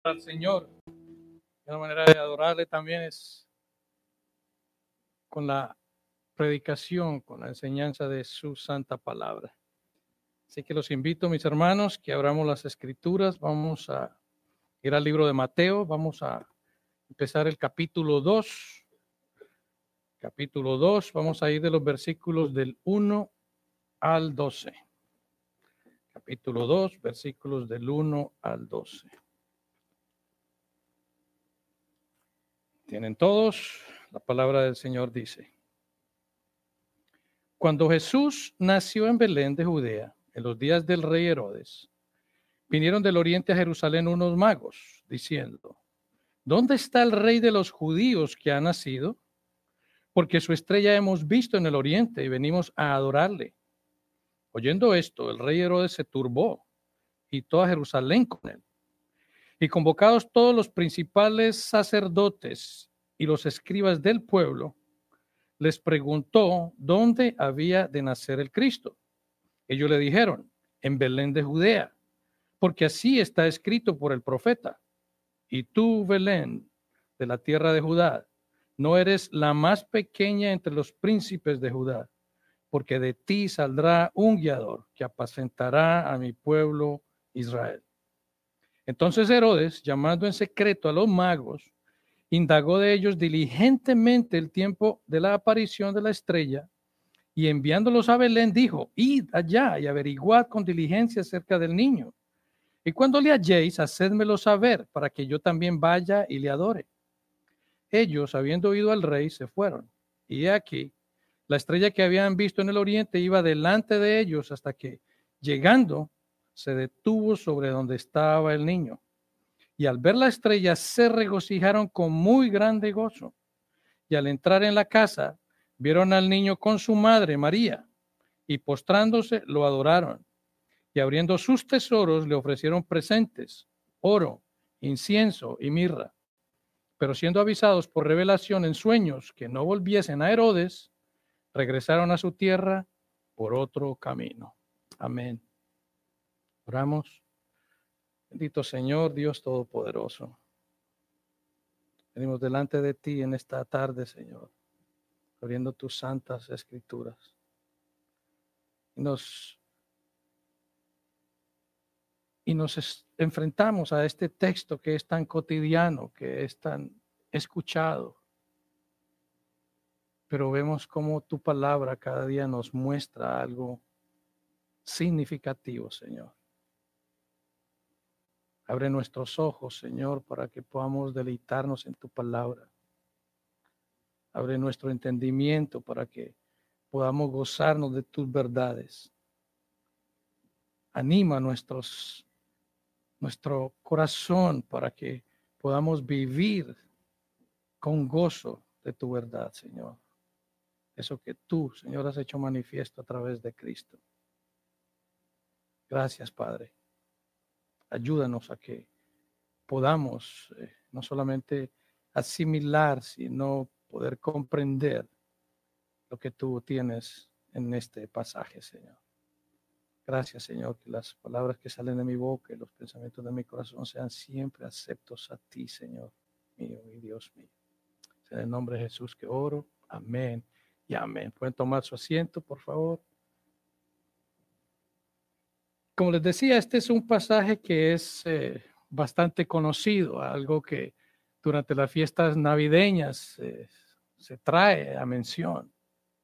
al Señor. Una manera de adorarle también es con la predicación, con la enseñanza de su santa palabra. Así que los invito, mis hermanos, que abramos las escrituras. Vamos a ir al libro de Mateo. Vamos a empezar el capítulo 2. Capítulo 2. Vamos a ir de los versículos del 1 al 12. Capítulo 2, versículos del 1 al 12. ¿Tienen todos? La palabra del Señor dice: Cuando Jesús nació en Belén de Judea, en los días del rey Herodes, vinieron del oriente a Jerusalén unos magos, diciendo: ¿Dónde está el rey de los judíos que ha nacido? Porque su estrella hemos visto en el oriente y venimos a adorarle. Oyendo esto, el rey Herodes se turbó y toda Jerusalén con él. Y convocados todos los principales sacerdotes y los escribas del pueblo, les preguntó dónde había de nacer el Cristo. Ellos le dijeron: en Belén de Judea, porque así está escrito por el profeta. Y tú, Belén, de la tierra de Judá, no eres la más pequeña entre los príncipes de Judá, porque de ti saldrá un guiador que apacentará a mi pueblo Israel. Entonces Herodes, llamando en secreto a los magos, indagó de ellos diligentemente el tiempo de la aparición de la estrella, y enviándolos a Belén dijo: id allá y averiguad con diligencia acerca del niño. Y cuando le halléis, hacédmelo saber, para que yo también vaya y le adore. Ellos, habiendo oído al rey, se fueron. Y he aquí, la estrella que habían visto en el oriente iba delante de ellos hasta que, llegando, se detuvo sobre donde estaba el niño. Y al ver la estrella, se regocijaron con muy grande gozo. Y al entrar en la casa, vieron al niño con su madre, María, y postrándose, lo adoraron. Y abriendo sus tesoros, le ofrecieron presentes: oro, incienso y mirra. Pero siendo avisados por revelación en sueños que no volviesen a Herodes, regresaron a su tierra por otro camino. Amén. Oramos. Bendito Señor, Dios Todopoderoso. Venimos delante de ti en esta tarde, Señor, abriendo tus santas escrituras. Y nos enfrentamos a este texto que es tan cotidiano, que es tan escuchado. Pero vemos cómo tu palabra cada día nos muestra algo significativo, Señor. Abre nuestros ojos, Señor, para que podamos deleitarnos en tu palabra. Abre nuestro entendimiento para que podamos gozarnos de tus verdades. Anima nuestro corazón para que podamos vivir con gozo de tu verdad, Señor. Eso que tú, Señor, has hecho manifiesto a través de Cristo. Gracias, Padre. Ayúdanos a que podamos no solamente asimilar, sino poder comprender lo que tú tienes en este pasaje, Señor. Gracias, Señor, que las palabras que salen de mi boca y los pensamientos de mi corazón sean siempre aceptos a ti, Señor mío y Dios mío. En el nombre de Jesús que oro. Amén y amén. ¿Pueden tomar su asiento, por favor? Como les decía, este es un pasaje que es bastante conocido, algo que durante las fiestas navideñas se trae a mención.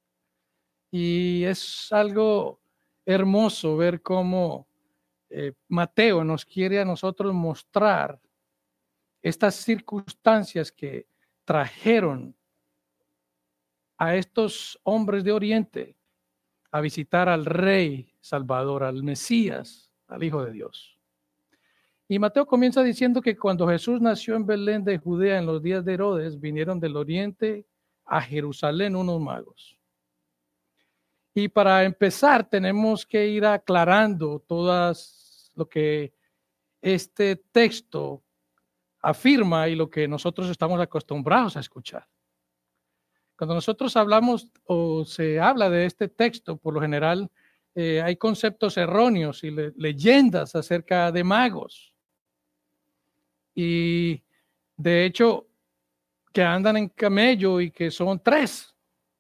Y es algo hermoso ver cómo Mateo nos quiere a nosotros mostrar estas circunstancias que trajeron a estos hombres de Oriente a visitar al Rey Salvador, al Mesías, al Hijo de Dios. Y Mateo comienza diciendo que cuando Jesús nació en Belén de Judea en los días de Herodes, vinieron del oriente a Jerusalén unos magos. Y para empezar tenemos que ir aclarando todas lo que este texto afirma y lo que nosotros estamos acostumbrados a escuchar. Cuando nosotros hablamos o se habla de este texto, por lo general hay conceptos erróneos y leyendas acerca de magos. y de hecho que andan en camello y que son 3.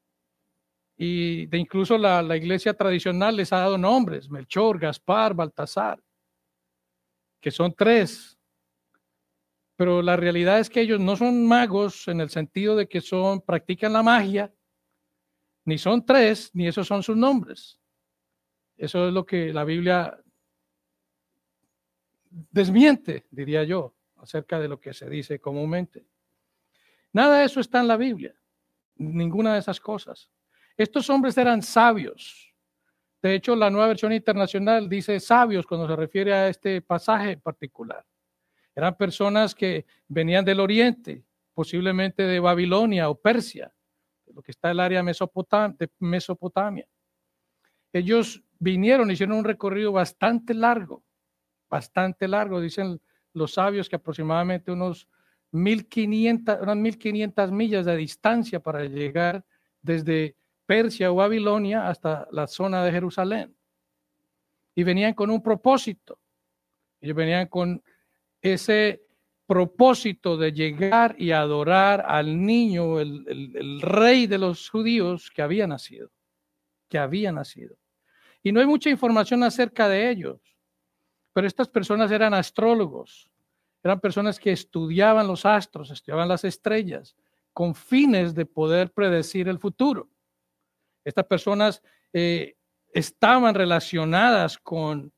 Y de incluso la iglesia tradicional les ha dado nombres: Melchor, Gaspar, Baltasar, que son 3. Pero la realidad es que ellos no son magos en el sentido de que practican la magia, ni son 3, ni esos son sus nombres. Eso es lo que la Biblia desmiente, diría yo, acerca de lo que se dice comúnmente. Nada de eso está en la Biblia, ninguna de esas cosas. Estos hombres eran sabios. De hecho, la Nueva Versión Internacional dice sabios cuando se refiere a este pasaje en particular. Eran personas que venían del oriente, posiblemente de Babilonia o Persia, lo que está en el área de Mesopotamia. Ellos vinieron, hicieron un recorrido bastante largo, dicen los sabios que aproximadamente unas 1500 millas de distancia para llegar desde Persia o Babilonia hasta la zona de Jerusalén. Y venían con un propósito. Ellos venían con ese propósito de llegar y adorar al niño, el rey de los judíos que había nacido. Y no hay mucha información acerca de ellos, pero estas personas eran astrólogos, eran personas que estudiaban los astros, estudiaban las estrellas, con fines de poder predecir el futuro. Estas personas estaban relacionadas con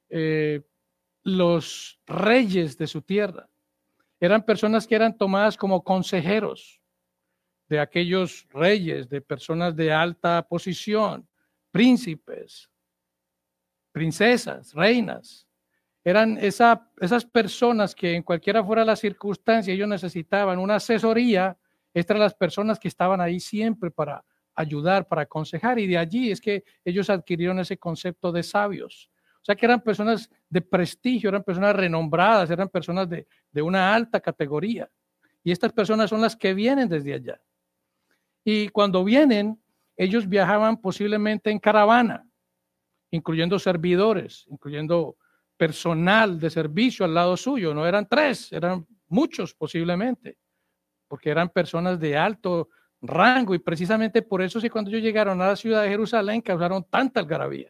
los reyes de su tierra. Eran personas que eran tomadas como consejeros de aquellos reyes, de personas de alta posición, príncipes, princesas, reinas. Eran esas personas que en cualquiera fuera la circunstancia ellos necesitaban una asesoría. Estas eran las personas que estaban ahí siempre para ayudar, para aconsejar, y de allí es que ellos adquirieron ese concepto de sabios. O sea que eran personas de prestigio, eran personas renombradas, eran personas de una alta categoría. Y estas personas son las que vienen desde allá. Y cuando vienen, ellos viajaban posiblemente en caravana, incluyendo servidores, incluyendo personal de servicio al lado suyo. No eran 3, eran muchos posiblemente, porque eran personas de alto rango, y precisamente por eso es que cuando ellos llegaron a la ciudad de Jerusalén causaron tanta algarabía.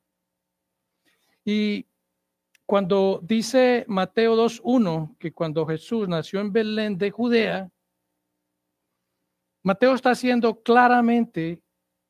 Y cuando dice Mateo 2:1 que cuando Jesús nació en Belén de Judea, Mateo está siendo claramente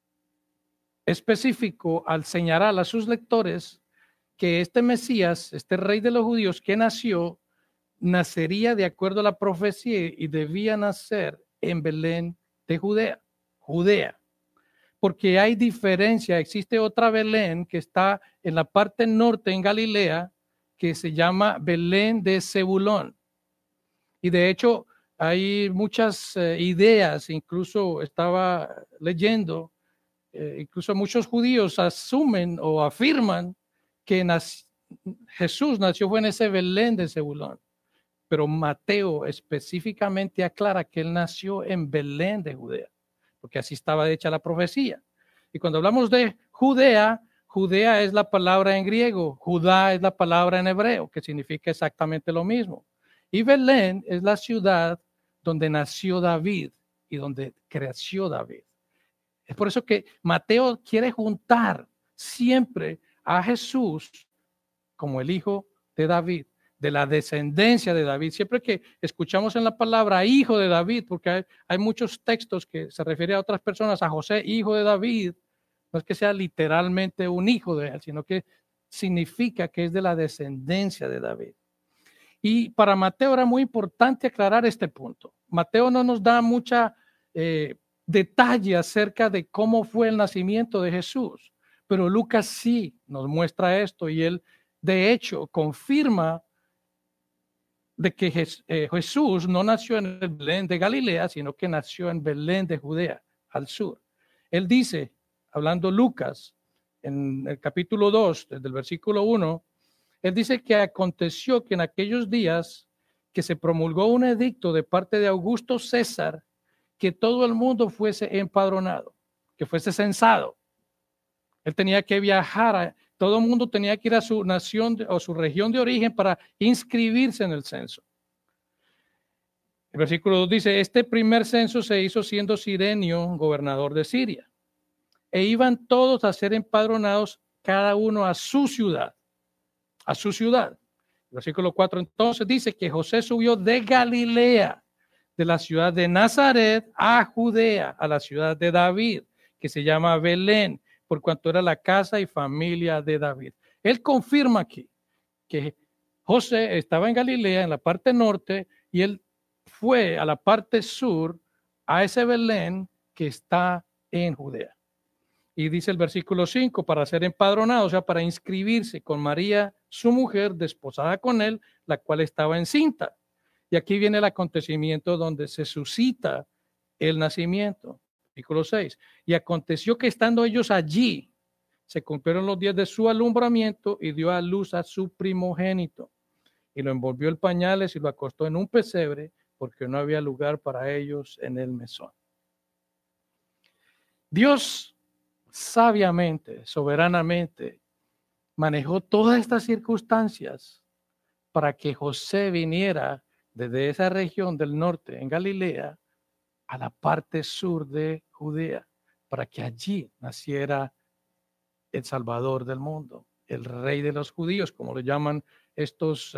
específico al señalar a sus lectores que este Mesías, este rey de los judíos que nació, nacería de acuerdo a la profecía y debía nacer en Belén de Judea. Porque hay diferencia, existe otra Belén que está en la parte norte en Galilea, que se llama Belén de Zebulón. Y de hecho hay muchas ideas, incluso estaba leyendo, incluso muchos judíos asumen o afirman que Jesús nació en ese Belén de Zebulón. Pero Mateo específicamente aclara que él nació en Belén de Judea, porque así estaba hecha la profecía. Y cuando hablamos de Judea, Judea es la palabra en griego, Judá es la palabra en hebreo, que significa exactamente lo mismo. Y Belén es la ciudad donde nació David y donde creció David. Es por eso que Mateo quiere juntar siempre a Jesús como el hijo de David, de la descendencia de David. Siempre que escuchamos en la palabra hijo de David, porque hay muchos textos que se refieren a otras personas, a José, hijo de David, no es que sea literalmente un hijo de él, sino que significa que es de la descendencia de David. Y para Mateo era muy importante aclarar este punto. Mateo no nos da mucha detalle acerca de cómo fue el nacimiento de Jesús, pero Lucas sí nos muestra esto, y él de hecho confirma de que Jesús no nació en el Belén de Galilea, sino que nació en Belén de Judea, al sur. Él dice, hablando Lucas, en el capítulo 2, desde el versículo 1, él dice que aconteció que en aquellos días que se promulgó un edicto de parte de Augusto César, que todo el mundo fuese empadronado, que fuese censado. Él tenía que viajar, todo el mundo tenía que ir a su nación o su región de origen para inscribirse en el censo. El versículo 2 dice, este primer censo se hizo siendo Cirenio gobernador de Siria. E iban todos a ser empadronados, cada uno a su ciudad. A su ciudad. El versículo 4 entonces dice que José subió de Galilea, de la ciudad de Nazaret a Judea, a la ciudad de David, que se llama Belén, por cuanto era la casa y familia de David. Él confirma aquí que José estaba en Galilea, en la parte norte, y él fue a la parte sur, a ese Belén que está en Judea. Y dice el versículo 5, para ser empadronado, o sea, para inscribirse con María, su mujer, desposada con él, la cual estaba encinta. Y aquí viene el acontecimiento donde se suscita el nacimiento. Versículo 6. Y aconteció que estando ellos allí, se cumplieron los días de su alumbramiento y dio a luz a su primogénito. Y lo envolvió en pañales y lo acostó en un pesebre, porque no había lugar para ellos en el mesón. Dios sabiamente, soberanamente, manejó todas estas circunstancias para que José viniera desde esa región del norte, en Galilea, a la parte sur de Judea, para que allí naciera el Salvador del mundo, el Rey de los judíos, como lo llaman estos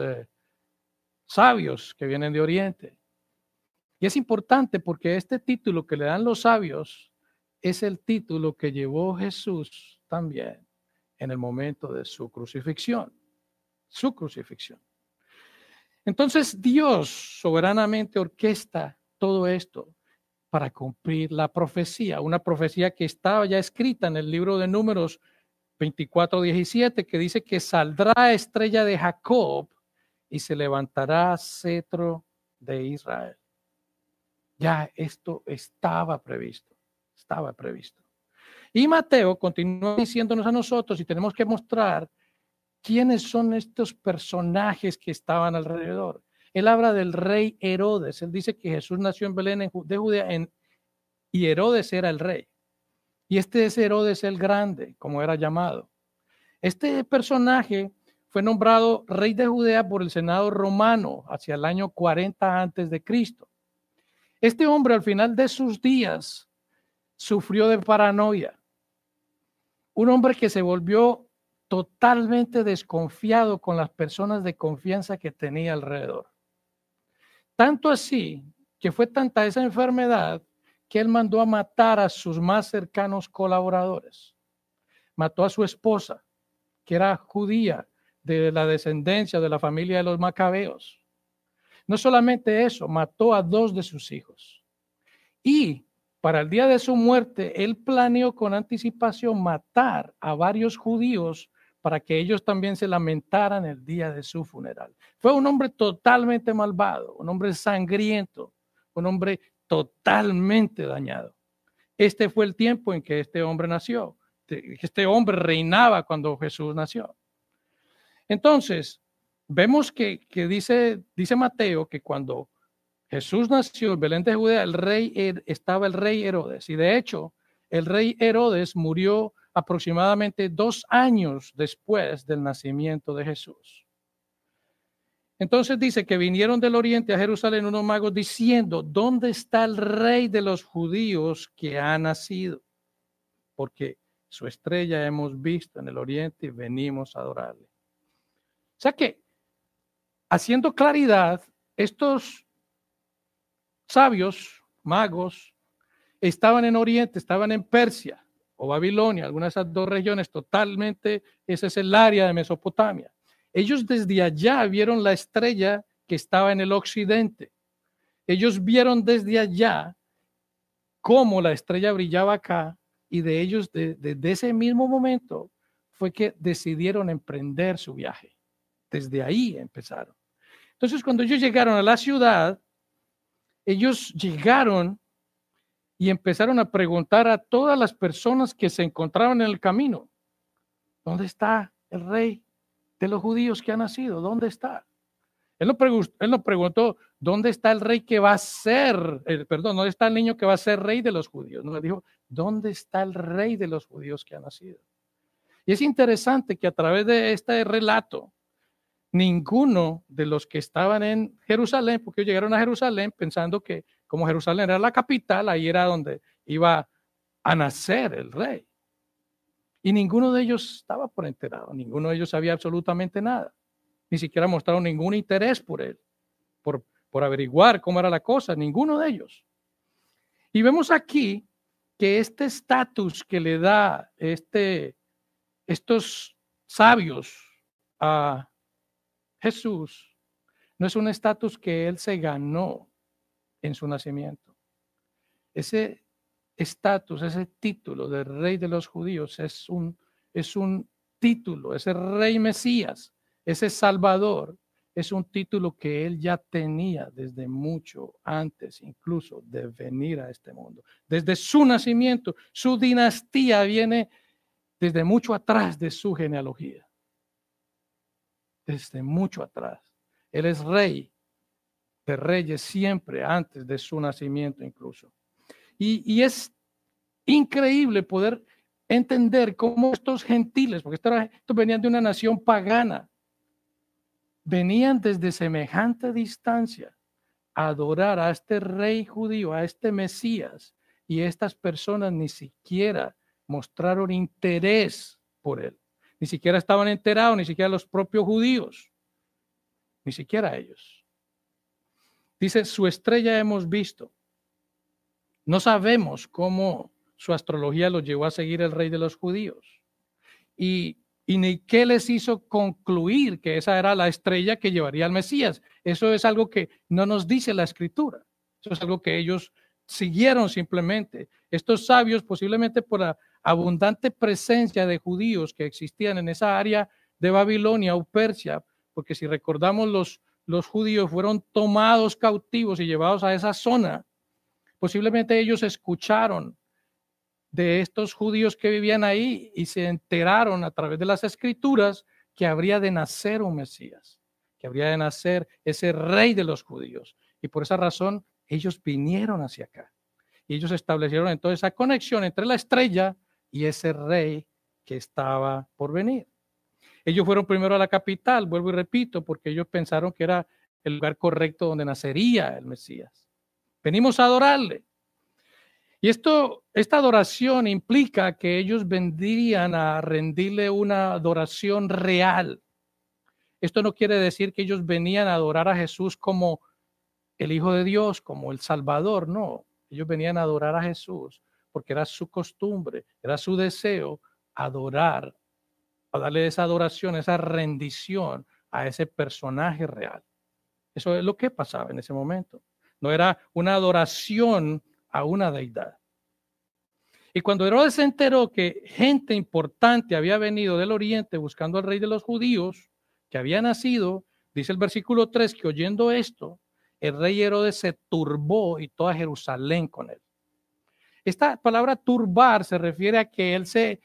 sabios que vienen de Oriente. Y es importante porque este título que le dan los sabios es el título que llevó Jesús también en el momento de su crucifixión. Su crucifixión. Entonces Dios soberanamente orquesta todo esto para cumplir la profecía, una profecía que estaba ya escrita en el libro de Números 24:17, que dice que saldrá estrella de Jacob y se levantará cetro de Israel. Ya esto estaba previsto. Estaba previsto. Y Mateo continúa diciéndonos a nosotros y tenemos que mostrar quiénes son estos personajes que estaban alrededor. Él habla del rey Herodes. Él dice que Jesús nació en Belén de Judea y Herodes era el rey. Y este es Herodes el Grande, como era llamado. Este personaje fue nombrado rey de Judea por el Senado romano hacia el año 40 antes de Cristo. Este hombre al final de sus días sufrió de paranoia. Un hombre que se volvió totalmente desconfiado con las personas de confianza que tenía alrededor. Tanto así que fue tanta esa enfermedad que él mandó a matar a sus más cercanos colaboradores. Mató a su esposa, que era judía, de la descendencia de la familia de los macabeos. No solamente eso, mató a 2 de sus hijos. Y para el día de su muerte, él planeó con anticipación matar a varios judíos para que ellos también se lamentaran el día de su funeral. Fue un hombre totalmente malvado, un hombre sangriento, un hombre totalmente dañado. Este fue el tiempo en que este hombre nació. Este hombre reinaba cuando Jesús nació. Entonces, vemos que dice Mateo que cuando Jesús nació en Belén de Judea, estaba el rey Herodes. Y de hecho, el rey Herodes murió aproximadamente 2 años después del nacimiento de Jesús. Entonces dice que vinieron del oriente a Jerusalén unos magos diciendo, ¿dónde está el rey de los judíos que ha nacido? Porque su estrella hemos visto en el oriente y venimos a adorarle. O sea que, haciendo claridad, estos sabios, magos, estaban en Oriente, estaban en Persia o Babilonia, algunas de esas 2 regiones totalmente, ese es el área de Mesopotamia. Ellos desde allá vieron la estrella que estaba en el occidente. Ellos vieron desde allá cómo la estrella brillaba acá y de ellos, desde ese mismo momento, fue que decidieron emprender su viaje. Desde ahí empezaron. Entonces, cuando ellos llegaron a la ciudad, ellos llegaron y empezaron a preguntar a todas las personas que se encontraban en el camino, ¿dónde está el rey de los judíos que ha nacido? ¿Dónde está? Él no preguntó, ¿dónde está el rey que va a ser, ¿dónde está el niño que va a ser rey de los judíos? No, le dijo, ¿dónde está el rey de los judíos que ha nacido? Y es interesante que a través de este relato ninguno de los que estaban en Jerusalén, porque ellos llegaron a Jerusalén pensando que como Jerusalén era la capital, ahí era donde iba a nacer el rey. Y ninguno de ellos estaba por enterado, ninguno de ellos sabía absolutamente nada, ni siquiera mostraron ningún interés por él, por averiguar cómo era la cosa, ninguno de ellos. Y vemos aquí que este estatus que le da estos sabios a Jesús no es un estatus que él se ganó en su nacimiento. Ese estatus, ese título de rey de los judíos es un título, ese rey Mesías, ese Salvador, es un título que él ya tenía desde mucho antes incluso de venir a este mundo. Desde su nacimiento, su dinastía viene desde mucho atrás de su genealogía. Desde mucho atrás. Él es rey de reyes siempre antes de su nacimiento incluso. Y es increíble poder entender cómo estos gentiles, porque estos venían de una nación pagana, venían desde semejante distancia a adorar a este rey judío, a este Mesías, y estas personas ni siquiera mostraron interés por él. Ni siquiera estaban enterados, ni siquiera los propios judíos, ni siquiera ellos. Dice, su estrella hemos visto. No sabemos cómo su astrología los llevó a seguir el rey de los judíos. Y ni qué les hizo concluir que esa era la estrella que llevaría al Mesías. Eso es algo que no nos dice la escritura. Eso es algo que ellos siguieron simplemente. Estos sabios, posiblemente por la abundante presencia de judíos que existían en esa área de Babilonia o Persia, porque si recordamos los judíos fueron tomados cautivos y llevados a esa zona, posiblemente ellos escucharon de estos judíos que vivían ahí y se enteraron a través de las escrituras que habría de nacer un Mesías, que habría de nacer ese rey de los judíos. Y por esa razón ellos vinieron hacia acá. Y ellos establecieron entonces esa conexión entre la estrella y ese rey que estaba por venir. Ellos fueron primero a la capital, vuelvo y repito, porque ellos pensaron que era el lugar correcto donde nacería el Mesías. Venimos a adorarle. Y esta adoración implica que ellos vendrían a rendirle una adoración real. Esto no quiere decir que ellos venían a adorar a Jesús como el Hijo de Dios, como el Salvador, no. Ellos venían a adorar a Jesús porque era su costumbre, era su deseo adorar, a darle esa adoración, esa rendición a ese personaje real. Eso es lo que pasaba en ese momento. No era una adoración a una deidad. Y cuando Herodes se enteró que gente importante había venido del oriente buscando al rey de los judíos, que había nacido, dice el versículo 3, que oyendo esto, el rey Herodes se turbó y toda Jerusalén con él. Esta palabra turbar se refiere a que él se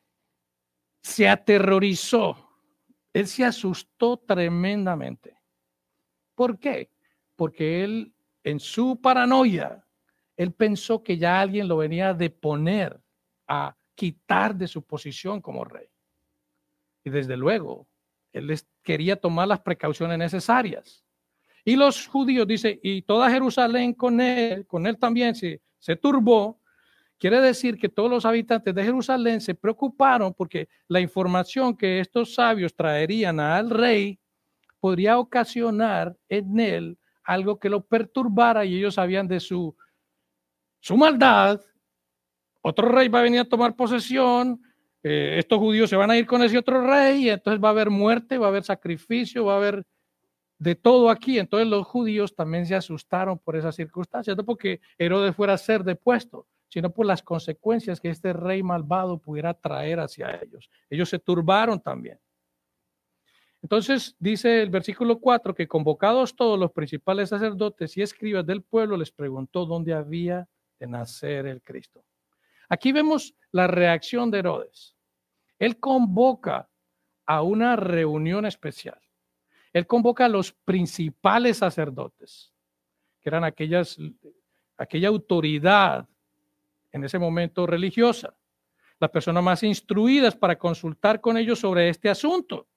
aterrorizó, él se asustó tremendamente. ¿Por qué? Porque él, en su paranoia, él pensó que ya alguien lo venía a deponer, a quitar de su posición como rey. Y desde luego, él quería tomar las precauciones necesarias. Y los judíos, dice, y toda Jerusalén con él también se turbó. Quiere decir que todos los habitantes de Jerusalén se preocuparon porque la información que estos sabios traerían al rey podría ocasionar en él algo que lo perturbara y ellos sabían de su maldad. Otro rey va a venir a tomar posesión, estos judíos se van a ir con ese otro rey y entonces va a haber muerte, va a haber sacrificio, va a haber de todo aquí. Entonces los judíos también se asustaron por esas circunstancias, no porque Herodes fuera a ser depuesto, sino por las consecuencias que este rey malvado pudiera traer hacia ellos. Ellos se turbaron también. Entonces dice el versículo 4 que convocados todos los principales sacerdotes y escribas del pueblo les preguntó dónde había de nacer el Cristo. Aquí vemos la reacción de Herodes. Él convoca a una reunión especial. Él convoca a los principales sacerdotes, que eran aquella autoridad en ese momento religiosa, las personas más instruidas para consultar con ellos sobre este asunto,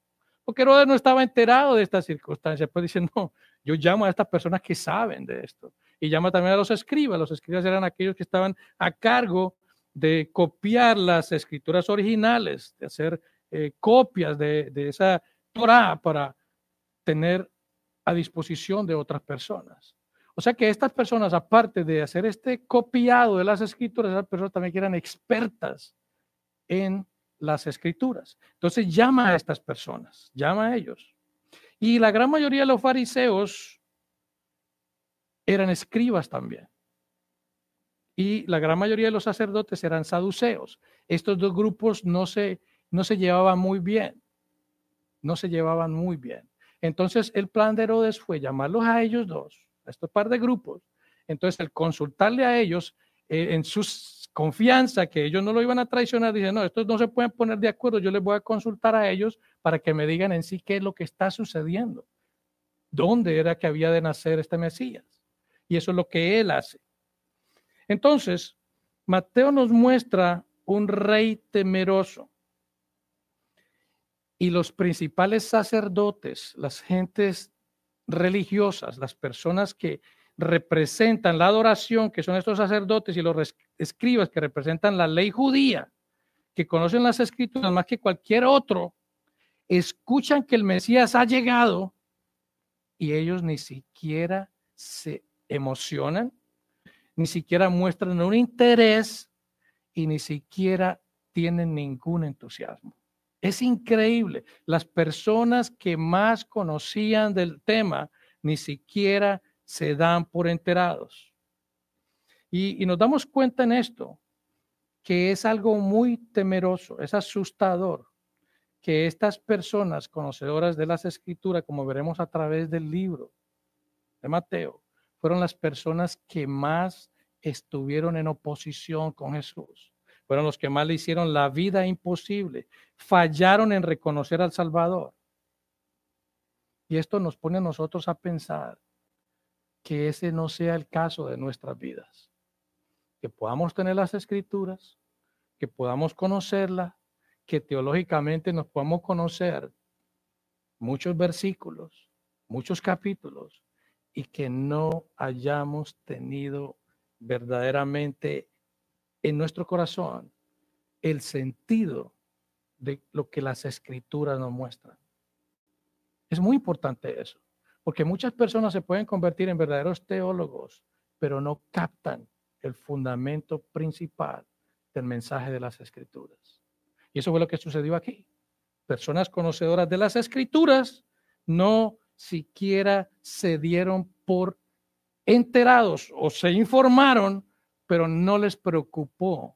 Porque Herodes no estaba enterado de estas circunstancias. Pues dice, no, yo llamo a estas personas que saben de esto. Y llama también a los escribas. Los escribas eran aquellos que estaban a cargo de copiar las escrituras originales, de hacer copias de esa Torá para tener a disposición de otras personas. O sea que estas personas, aparte de hacer este copiado de las escrituras, esas personas también eran expertas en las escrituras. Entonces llama a estas personas, llama a ellos. Y la gran mayoría de los fariseos eran escribas también. Y la gran mayoría de los sacerdotes eran saduceos. Estos dos grupos no se llevaban muy bien. No se llevaban muy bien. Entonces el plan de Herodes fue llamarlos a ellos dos, a estos par de grupos. Entonces el consultarle a ellos en su confianza que ellos no lo iban a traicionar, dice, no, estos no se pueden poner de acuerdo, yo les voy a consultar a ellos para que me digan en sí qué es lo que está sucediendo. ¿Dónde era que había de nacer este Mesías? Y eso es lo que él hace. Entonces, Mateo nos muestra un rey temeroso. Y los principales sacerdotes, las gentes religiosas, las personas que representan la adoración, que son estos sacerdotes y los escribas que representan la ley judía, que conocen las escrituras más que cualquier otro, escuchan que el Mesías ha llegado y ellos ni siquiera se emocionan, ni siquiera muestran un interés y ni siquiera tienen ningún entusiasmo. Es increíble. Las personas que más conocían del tema ni siquiera se dan por enterados. Y nos damos cuenta en esto, que es algo muy temeroso, es asustador, que estas personas conocedoras de las escrituras, como veremos a través del libro de Mateo, fueron las personas que más estuvieron en oposición con Jesús. Fueron los que más le hicieron la vida imposible. Fallaron en reconocer al Salvador. Y esto nos pone a nosotros a pensar que ese no sea el caso de nuestras vidas. Que podamos tener las escrituras, que podamos conocerlas, que teológicamente nos podamos conocer muchos versículos, muchos capítulos, y que no hayamos tenido verdaderamente en nuestro corazón el sentido de lo que las escrituras nos muestran. Es muy importante eso, porque muchas personas se pueden convertir en verdaderos teólogos, pero no captan el fundamento principal del mensaje de las escrituras. Y eso fue lo que sucedió aquí. Personas conocedoras de las escrituras no siquiera se dieron por enterados o se informaron, pero no les preocupó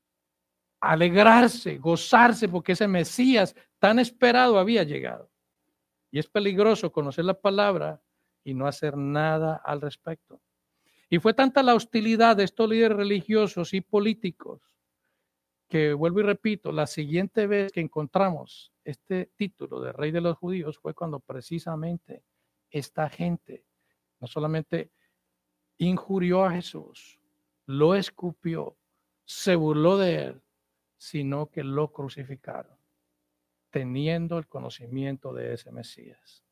alegrarse, gozarse, porque ese Mesías tan esperado había llegado. Y es peligroso conocer la palabra y no hacer nada al respecto. Y fue tanta la hostilidad de estos líderes religiosos y políticos que, vuelvo y repito, la siguiente vez que encontramos este título de Rey de los Judíos fue cuando precisamente esta gente no solamente injurió a Jesús, lo escupió, se burló de él, sino que lo crucificaron, teniendo el conocimiento de ese Mesías.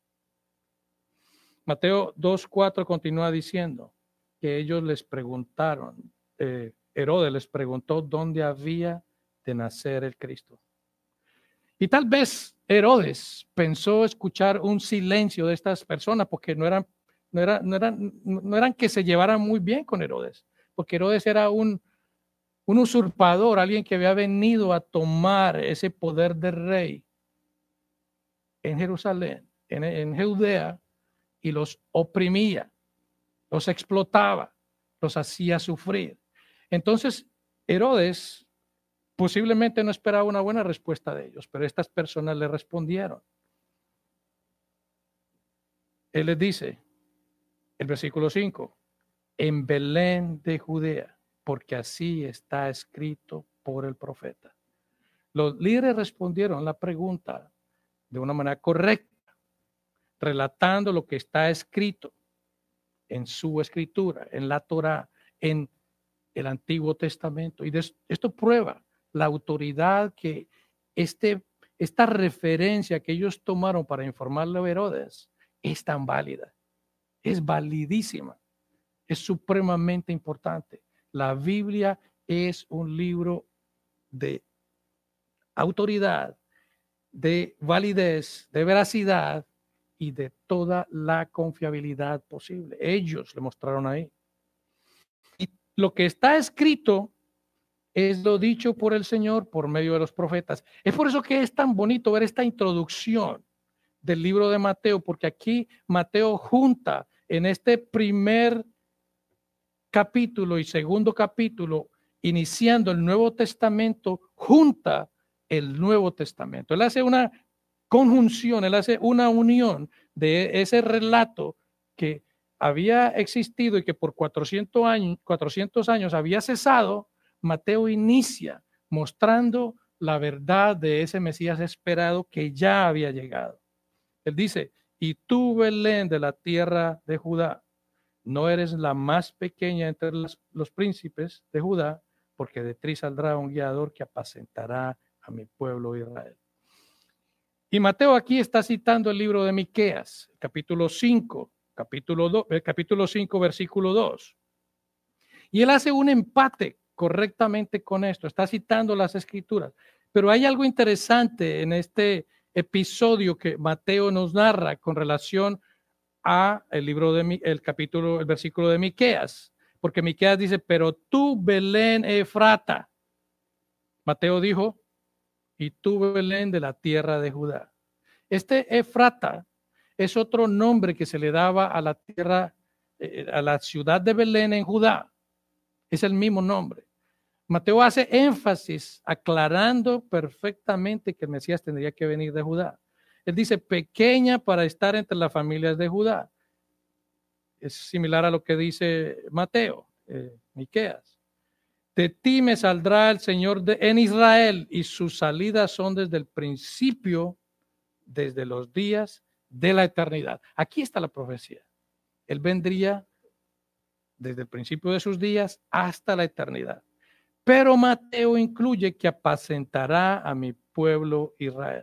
Mateo 2:4 continúa diciendo que ellos les preguntaron, Herodes les preguntó dónde había de nacer el Cristo. Y tal vez Herodes pensó escuchar un silencio de estas personas porque no eran que se llevaran muy bien con Herodes, porque Herodes era un usurpador, alguien que había venido a tomar ese poder de rey en Jerusalén, en Judea, y los oprimía, los explotaba, los hacía sufrir. Entonces, Herodes posiblemente no esperaba una buena respuesta de ellos, pero estas personas le respondieron. Él les dice, el versículo 5, en Belén de Judea, porque así está escrito por el profeta. Los líderes respondieron la pregunta de una manera correcta, relatando lo que está escrito en su escritura, en la Torá, en el Antiguo Testamento. Y esto prueba la autoridad que este esta referencia que ellos tomaron para informarle a Herodes es tan válida, es validísima, es supremamente importante. La Biblia es un libro de autoridad, de validez, de veracidad y de toda la confiabilidad posible. Ellos le mostraron ahí. Y lo que está escrito es lo dicho por el Señor por medio de los profetas. Es por eso que es tan bonito ver esta introducción del libro de Mateo, porque aquí Mateo junta en este primer capítulo y segundo capítulo, iniciando el Nuevo Testamento, junta el Nuevo Testamento. Él hace una conjunción, él hace una unión de ese relato que había existido y que por 400 años había cesado. Mateo inicia mostrando la verdad de ese Mesías esperado que ya había llegado. Él dice, y tú, Belén, de la tierra de Judá, no eres la más pequeña entre los príncipes de Judá, porque de ti saldrá un guiador que apacentará a mi pueblo Israel. Y Mateo aquí está citando el libro de Miqueas, capítulo 5, capítulo 5, versículo 2. Y él hace un empate correctamente con esto, está citando las escrituras. Pero hay algo interesante en este episodio que Mateo nos narra con relación a el libro de el versículo de Miqueas, porque Miqueas dice, pero tú, Belén Efrata, Mateo dijo, y tú, Belén, de la tierra de Judá. Este Efrata es otro nombre que se le daba a la tierra, a la ciudad de Belén en Judá. Es el mismo nombre. Mateo hace énfasis aclarando perfectamente que el Mesías tendría que venir de Judá. Él dice, pequeña para estar entre las familias de Judá. Es similar a lo que dice Mateo, Miqueas. De ti me saldrá el Señor en Israel, y sus salidas son desde el principio, desde los días de la eternidad. Aquí está la profecía. Él vendría desde el principio de sus días hasta la eternidad. Pero Mateo incluye que apacentará a mi pueblo Israel.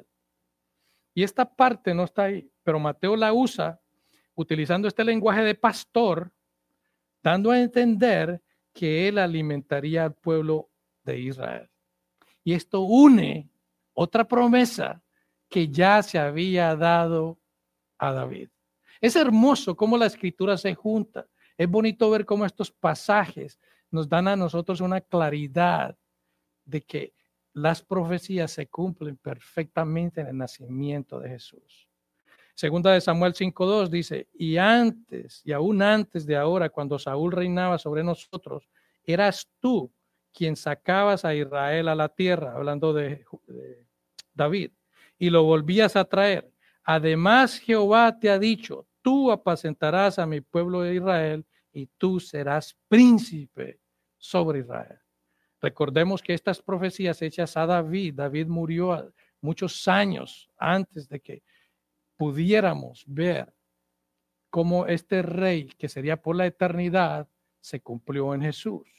Y esta parte no está ahí, pero Mateo la usa utilizando este lenguaje de pastor, dando a entender que él alimentaría al pueblo de Israel. Y esto une otra promesa que ya se había dado a David. Es hermoso cómo la escritura se junta. Es bonito ver cómo estos pasajes nos dan a nosotros una claridad de que las profecías se cumplen perfectamente en el nacimiento de Jesús. Segunda de Samuel 5:2 dice, y antes, y aún antes de ahora, cuando Saúl reinaba sobre nosotros, eras tú quien sacabas a Israel a la tierra, hablando de David, y lo volvías a traer. Además, Jehová te ha dicho, tú apacentarás a mi pueblo de Israel y tú serás príncipe sobre Israel. Recordemos que estas profecías hechas a David murió muchos años antes de que pudiéramos ver cómo este rey, que sería por la eternidad, se cumplió en Jesús,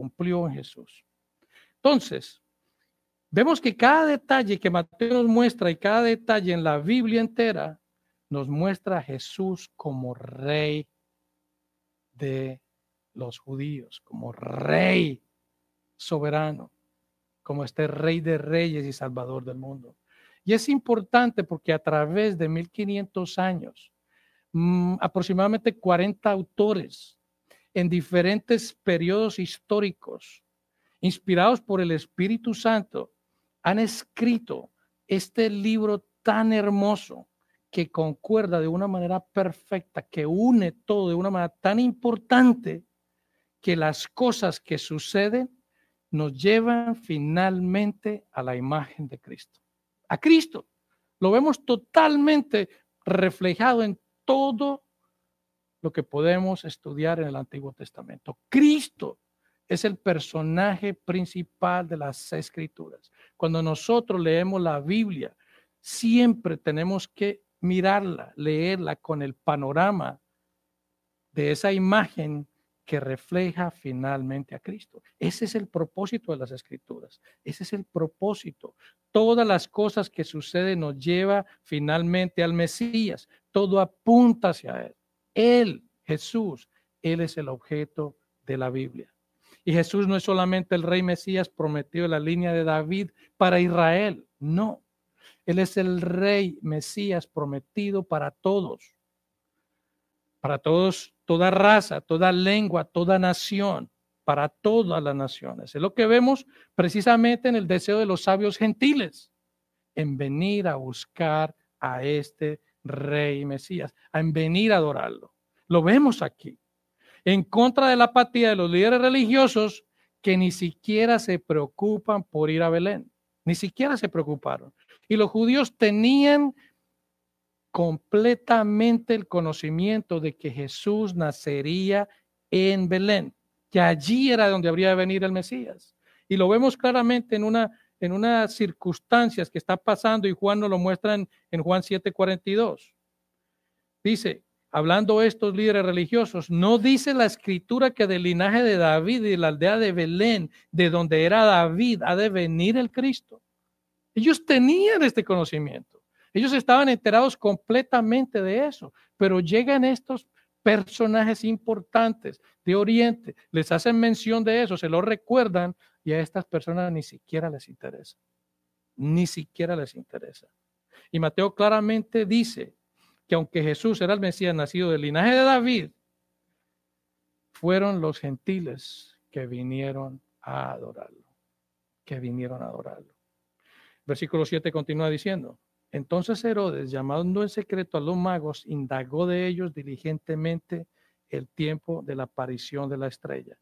Entonces, vemos que cada detalle que Mateo nos muestra y cada detalle en la Biblia entera nos muestra a Jesús como rey de los judíos, como rey soberano, como este rey de reyes y salvador del mundo. Y es importante porque a través de 1500 años, aproximadamente 40 autores en diferentes periodos históricos, inspirados por el Espíritu Santo, han escrito este libro tan hermoso que concuerda de una manera perfecta, que une todo de una manera tan importante que las cosas que suceden nos llevan finalmente a la imagen de Cristo. A Cristo. Lo vemos totalmente reflejado en todo lo que podemos estudiar en el Antiguo Testamento. Cristo es el personaje principal de las Escrituras. Cuando nosotros leemos la Biblia, siempre tenemos que mirarla, leerla con el panorama de esa imagen que refleja finalmente a Cristo. Ese es el propósito de las Escrituras. Ese es el propósito. Todas las cosas que suceden nos lleva finalmente al Mesías. Todo apunta hacia Él. Él, Jesús, Él es el objeto de la Biblia. Y Jesús no es solamente el Rey Mesías prometido en la línea de David para Israel. No. Él es el Rey Mesías prometido para todos. Para todos, toda raza, toda lengua, toda nación, para todas las naciones. Es lo que vemos precisamente en el deseo de los sabios gentiles, en venir a buscar a este Rey Mesías, en venir a adorarlo. Lo vemos aquí, en contra de la apatía de los líderes religiosos que ni siquiera se preocupan por ir a Belén, ni siquiera se preocuparon. Y los judíos tenían completamente el conocimiento de que Jesús nacería en Belén, que allí era donde habría de venir el Mesías. Y lo vemos claramente en unas circunstancias que está pasando, y Juan nos lo muestra en Juan 7:42. Dice, hablando estos líderes religiosos, no dice la escritura que del linaje de David y de la aldea de Belén, de donde era David, ha de venir el Cristo. Ellos tenían este conocimiento. Ellos estaban enterados completamente de eso, pero llegan estos personajes importantes de Oriente, les hacen mención de eso, se lo recuerdan, y a estas personas ni siquiera les interesa. Ni siquiera les interesa. Y Mateo claramente dice que aunque Jesús era el Mesías nacido del linaje de David, fueron los gentiles que vinieron a adorarlo. Que vinieron a adorarlo. Versículo 7 continúa diciendo, entonces Herodes, llamando en secreto a los magos, indagó de ellos diligentemente el tiempo de la aparición de la estrella.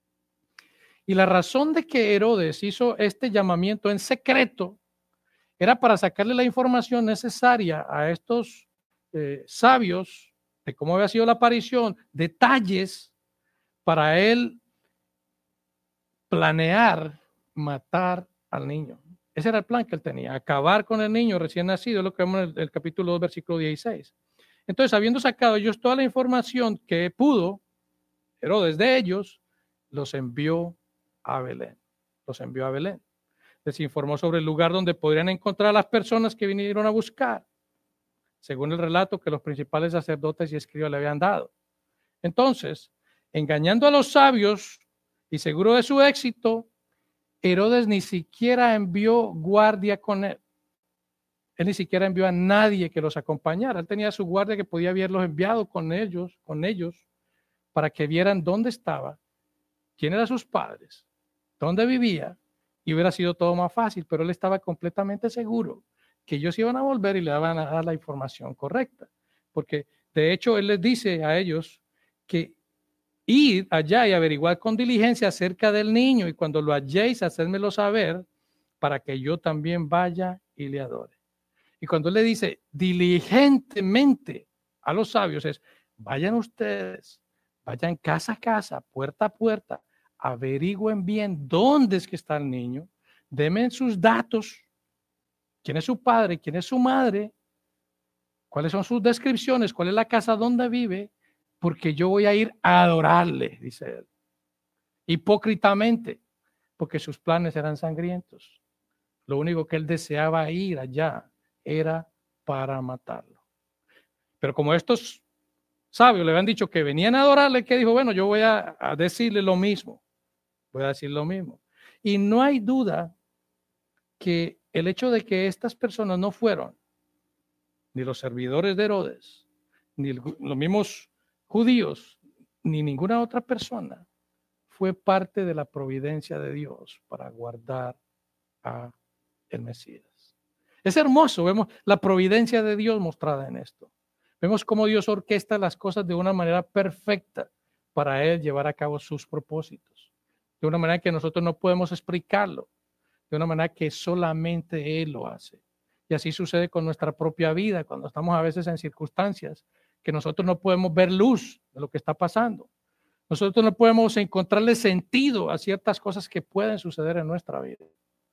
Y la razón de que Herodes hizo este llamamiento en secreto era para sacarle la información necesaria a estos sabios de cómo había sido la aparición, detalles para él planear matar al niño. Ese era el plan que él tenía, acabar con el niño recién nacido, lo que vemos en el capítulo 2, versículo 16. Entonces, habiendo sacado ellos toda la información que pudo, Herodes de ellos, los envió a Belén. Los envió a Belén. Les informó sobre el lugar donde podrían encontrar a las personas que vinieron a buscar, según el relato que los principales sacerdotes y escribas le habían dado. Entonces, engañando a los sabios y seguro de su éxito, Herodes ni siquiera envió guardia con él. Él ni siquiera envió a nadie que los acompañara. Él tenía su guardia que podía haberlos enviado con ellos, para que vieran dónde estaba, quién eran sus padres, dónde vivía, y hubiera sido todo más fácil. Pero él estaba completamente seguro que ellos iban a volver y le iban a dar la información correcta. Porque de hecho él les dice a ellos que id allá y averiguar con diligencia acerca del niño, y cuando lo halléis, hacedmelo saber para que yo también vaya y le adore. Y cuando él le dice diligentemente a los sabios es, vayan ustedes, vayan casa a casa, puerta a puerta, averigüen bien dónde es que está el niño, denme sus datos, quién es su padre, quién es su madre, cuáles son sus descripciones, cuál es la casa donde vive, porque yo voy a ir a adorarle, dice él, hipócritamente, porque sus planes eran sangrientos. Lo único que él deseaba ir allá era para matarlo. Pero como estos sabios le habían dicho que venían a adorarle, que dijo, bueno, yo voy a decirle lo mismo, voy a decir lo mismo. Y no hay duda que el hecho de que estas personas no fueron ni los servidores de Herodes, ni los mismos judíos, ni ninguna otra persona, fue parte de la providencia de Dios para guardar a el Mesías. Es hermoso, vemos la providencia de Dios mostrada en esto. Vemos cómo Dios orquesta las cosas de una manera perfecta para Él llevar a cabo sus propósitos. De una manera que nosotros no podemos explicarlo, de una manera que solamente Él lo hace. Y así sucede con nuestra propia vida, cuando estamos a veces en circunstancias que nosotros no podemos ver luz de lo que está pasando. Nosotros no podemos encontrarle sentido a ciertas cosas que pueden suceder en nuestra vida.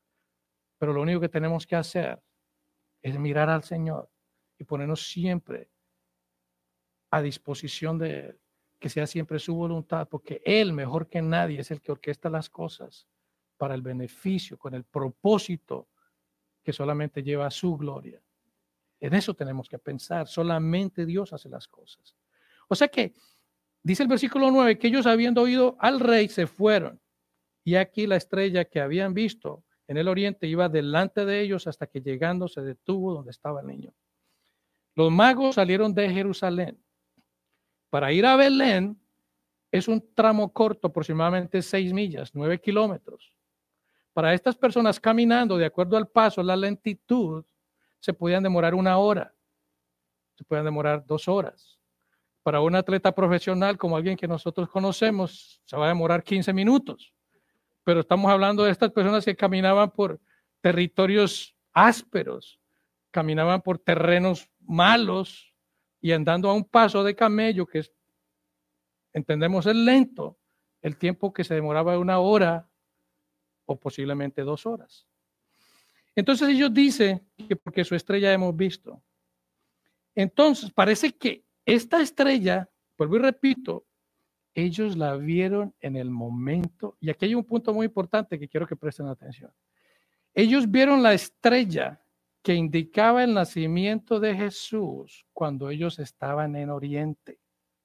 Pero lo único que tenemos que hacer es mirar al Señor y ponernos siempre a disposición de Él que sea siempre su voluntad, porque Él, mejor que nadie, es el que orquesta las cosas para el beneficio, con el propósito que solamente lleva a su gloria. En eso tenemos que pensar, solamente Dios hace las cosas. O sea que, dice el versículo 9, que ellos habiendo oído al rey se fueron, y aquí la estrella que habían visto en el oriente iba delante de ellos hasta que llegando se detuvo donde estaba el niño. Los magos salieron de Jerusalén. Para ir a Belén es un tramo corto, aproximadamente 6 millas, 9 kilómetros. Para estas personas caminando, de acuerdo al paso, la lentitud, se podían demorar 1 hora, se podían demorar 2 horas. Para un atleta profesional como alguien que nosotros conocemos, se va a demorar 15 minutos. Pero estamos hablando de estas personas que caminaban por territorios ásperos, caminaban por terrenos malos y andando a un paso de camello, que es, entendemos, es lento, el tiempo que se demoraba 1 hora o posiblemente 2 horas. Entonces ellos dicen que porque su estrella hemos visto. Entonces parece que esta estrella, vuelvo y repito, ellos la vieron en el momento, y aquí hay un punto muy importante que quiero que presten atención. Ellos vieron la estrella que indicaba el nacimiento de Jesús cuando ellos estaban en Oriente.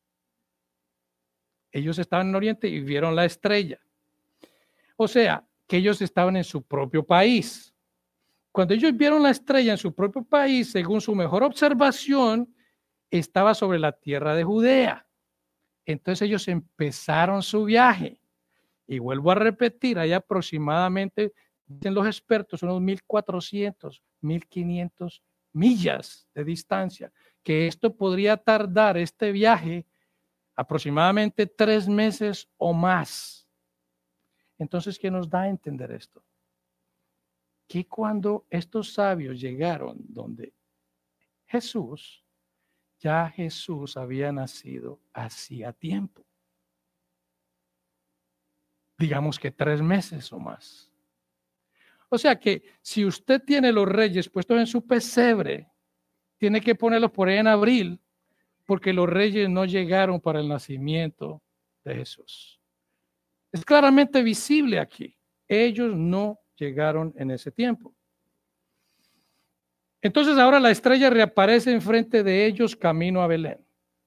Ellos estaban en Oriente y vieron la estrella. O sea, que ellos estaban en su propio país. Cuando ellos vieron la estrella en su propio país, según su mejor observación, estaba sobre la tierra de Judea. Entonces ellos empezaron su viaje. Y vuelvo a repetir, hay aproximadamente, dicen los expertos, unos 1,400, 1,500 millas de distancia, que esto podría tardar este viaje aproximadamente 3 meses o más. Entonces, ¿qué nos da a entender esto? Que cuando estos sabios llegaron donde Jesús, ya Jesús había nacido hacía tiempo. Digamos que 3 meses o más. O sea que si usted tiene los reyes puestos en su pesebre, tiene que ponerlos por ahí en abril, porque los reyes no llegaron para el nacimiento de Jesús. Es claramente visible aquí. Ellos no llegaron en ese tiempo. Entonces ahora la estrella reaparece enfrente de ellos camino a Belén.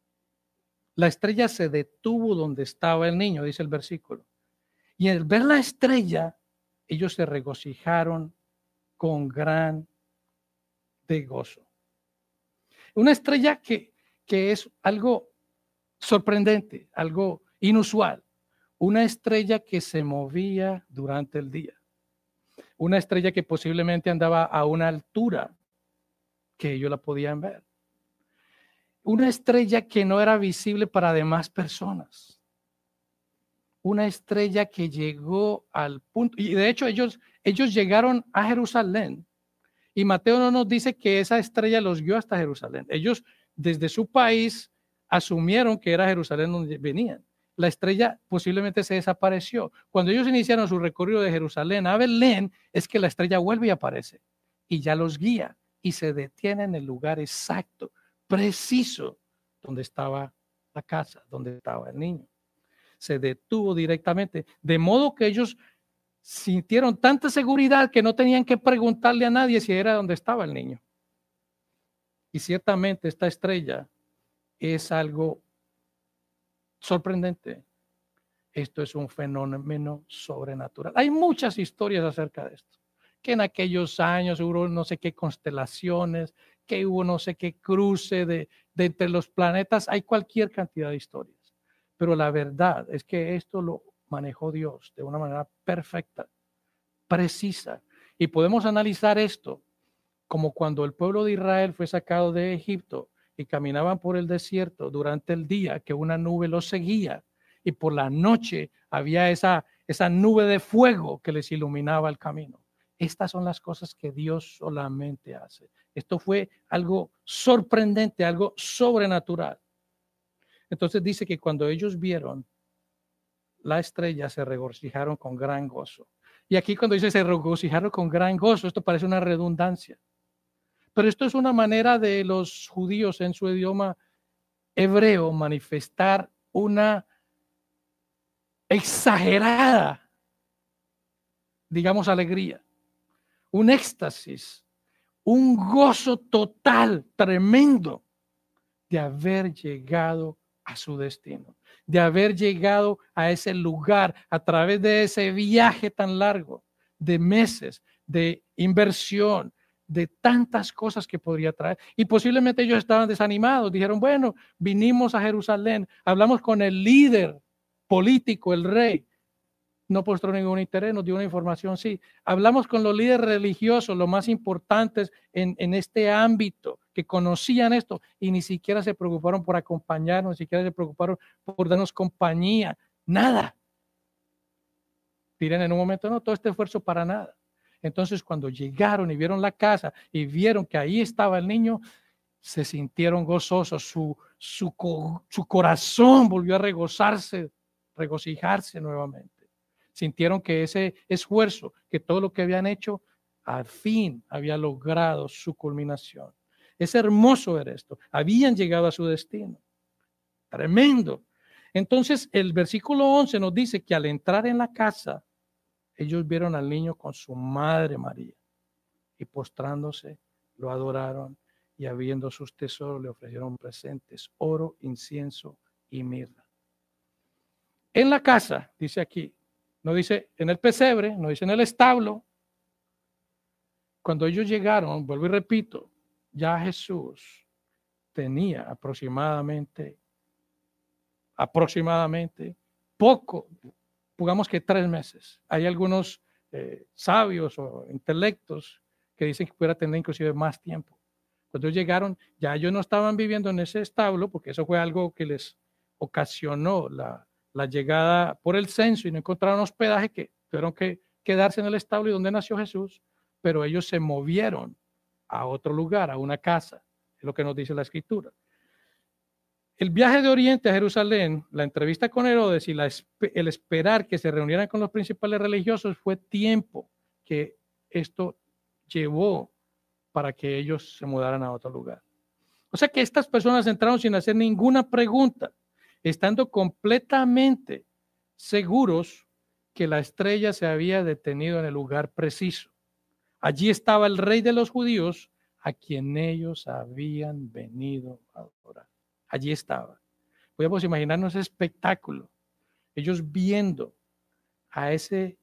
La estrella se detuvo donde estaba el niño, dice el versículo. Y al ver la estrella, ellos se regocijaron con gran gozo. Una estrella que es algo sorprendente, algo inusual. Una estrella que se movía durante el día. Una estrella que posiblemente andaba a una altura que ellos la podían ver. Una estrella que no era visible para demás personas. Una estrella que llegó al punto, y de hecho ellos llegaron a Jerusalén, y Mateo no nos dice que esa estrella los guió hasta Jerusalén. Ellos desde su país asumieron que era Jerusalén donde venían. La estrella posiblemente se desapareció. Cuando ellos iniciaron su recorrido de Jerusalén a Belén, es que la estrella vuelve y aparece, y ya los guía, y se detiene en el lugar exacto, preciso, donde estaba la casa, donde estaba el niño. Se detuvo directamente, de modo que ellos sintieron tanta seguridad que no tenían que preguntarle a nadie si era donde estaba el niño. Y ciertamente esta estrella es algo sorprendente. Esto es un fenómeno sobrenatural. Hay muchas historias acerca de esto, que en aquellos años hubo no sé qué constelaciones, que hubo no sé qué cruce de entre los planetas. Hay cualquier cantidad de historias. Pero la verdad es que esto lo manejó Dios de una manera perfecta, precisa. Y podemos analizar esto como cuando el pueblo de Israel fue sacado de Egipto y caminaban por el desierto durante el día, que una nube los seguía, y por la noche había esa nube de fuego que les iluminaba el camino. Estas son las cosas que Dios solamente hace. Esto fue algo sorprendente, algo sobrenatural. Entonces dice que cuando ellos vieron la estrella se regocijaron con gran gozo. Y aquí cuando dice se regocijaron con gran gozo, esto parece una redundancia. Pero esto es una manera de los judíos en su idioma hebreo manifestar una exagerada, digamos, alegría, un éxtasis, un gozo total, tremendo, de haber llegado a su destino, de haber llegado a ese lugar a través de ese viaje tan largo, de meses, de inversión, de tantas cosas que podría traer. Y posiblemente ellos estaban desanimados, dijeron, bueno, vinimos a Jerusalén, hablamos con el líder político, el rey, no mostró ningún interés, nos dio una información, sí. Hablamos con los líderes religiosos, los más importantes en este ámbito, que conocían esto y ni siquiera se preocuparon por acompañarnos, ni siquiera se preocuparon por darnos compañía, nada. Dirán en un momento, no, todo este esfuerzo para nada. Entonces, cuando llegaron y vieron la casa y vieron que ahí estaba el niño, se sintieron gozosos, su corazón volvió a regocijarse nuevamente. Sintieron que ese esfuerzo, que todo lo que habían hecho, al fin había logrado su culminación. Es hermoso ver esto. Habían llegado a su destino. Tremendo. Entonces, el versículo 11 nos dice que al entrar en la casa, ellos vieron al niño con su madre María y postrándose, lo adoraron y habiendo sus tesoros le ofrecieron presentes, oro, incienso y mirra. En la casa, dice aquí, no dice en el pesebre, no dice en el establo. Cuando ellos llegaron, vuelvo y repito, ya Jesús tenía aproximadamente poco, digamos que 3 meses. Hay algunos sabios o intelectos que dicen que pudiera tener inclusive más tiempo. Cuando llegaron, ya ellos no estaban viviendo en ese establo, porque eso fue algo que les ocasionó la llegada por el censo y no encontraron hospedaje, que tuvieron que quedarse en el establo y donde nació Jesús, pero ellos se movieron a otro lugar, a una casa, es lo que nos dice la Escritura. El viaje de Oriente a Jerusalén, la entrevista con Herodes y el esperar que se reunieran con los principales religiosos fue tiempo que esto llevó para que ellos se mudaran a otro lugar. O sea que estas personas entraron sin hacer ninguna pregunta, estando completamente seguros que la estrella se había detenido en el lugar preciso. Allí estaba el rey de los judíos a quien ellos habían venido a adorar. Allí estaba. Podemos imaginarnos ese espectáculo. Ellos viendo a ese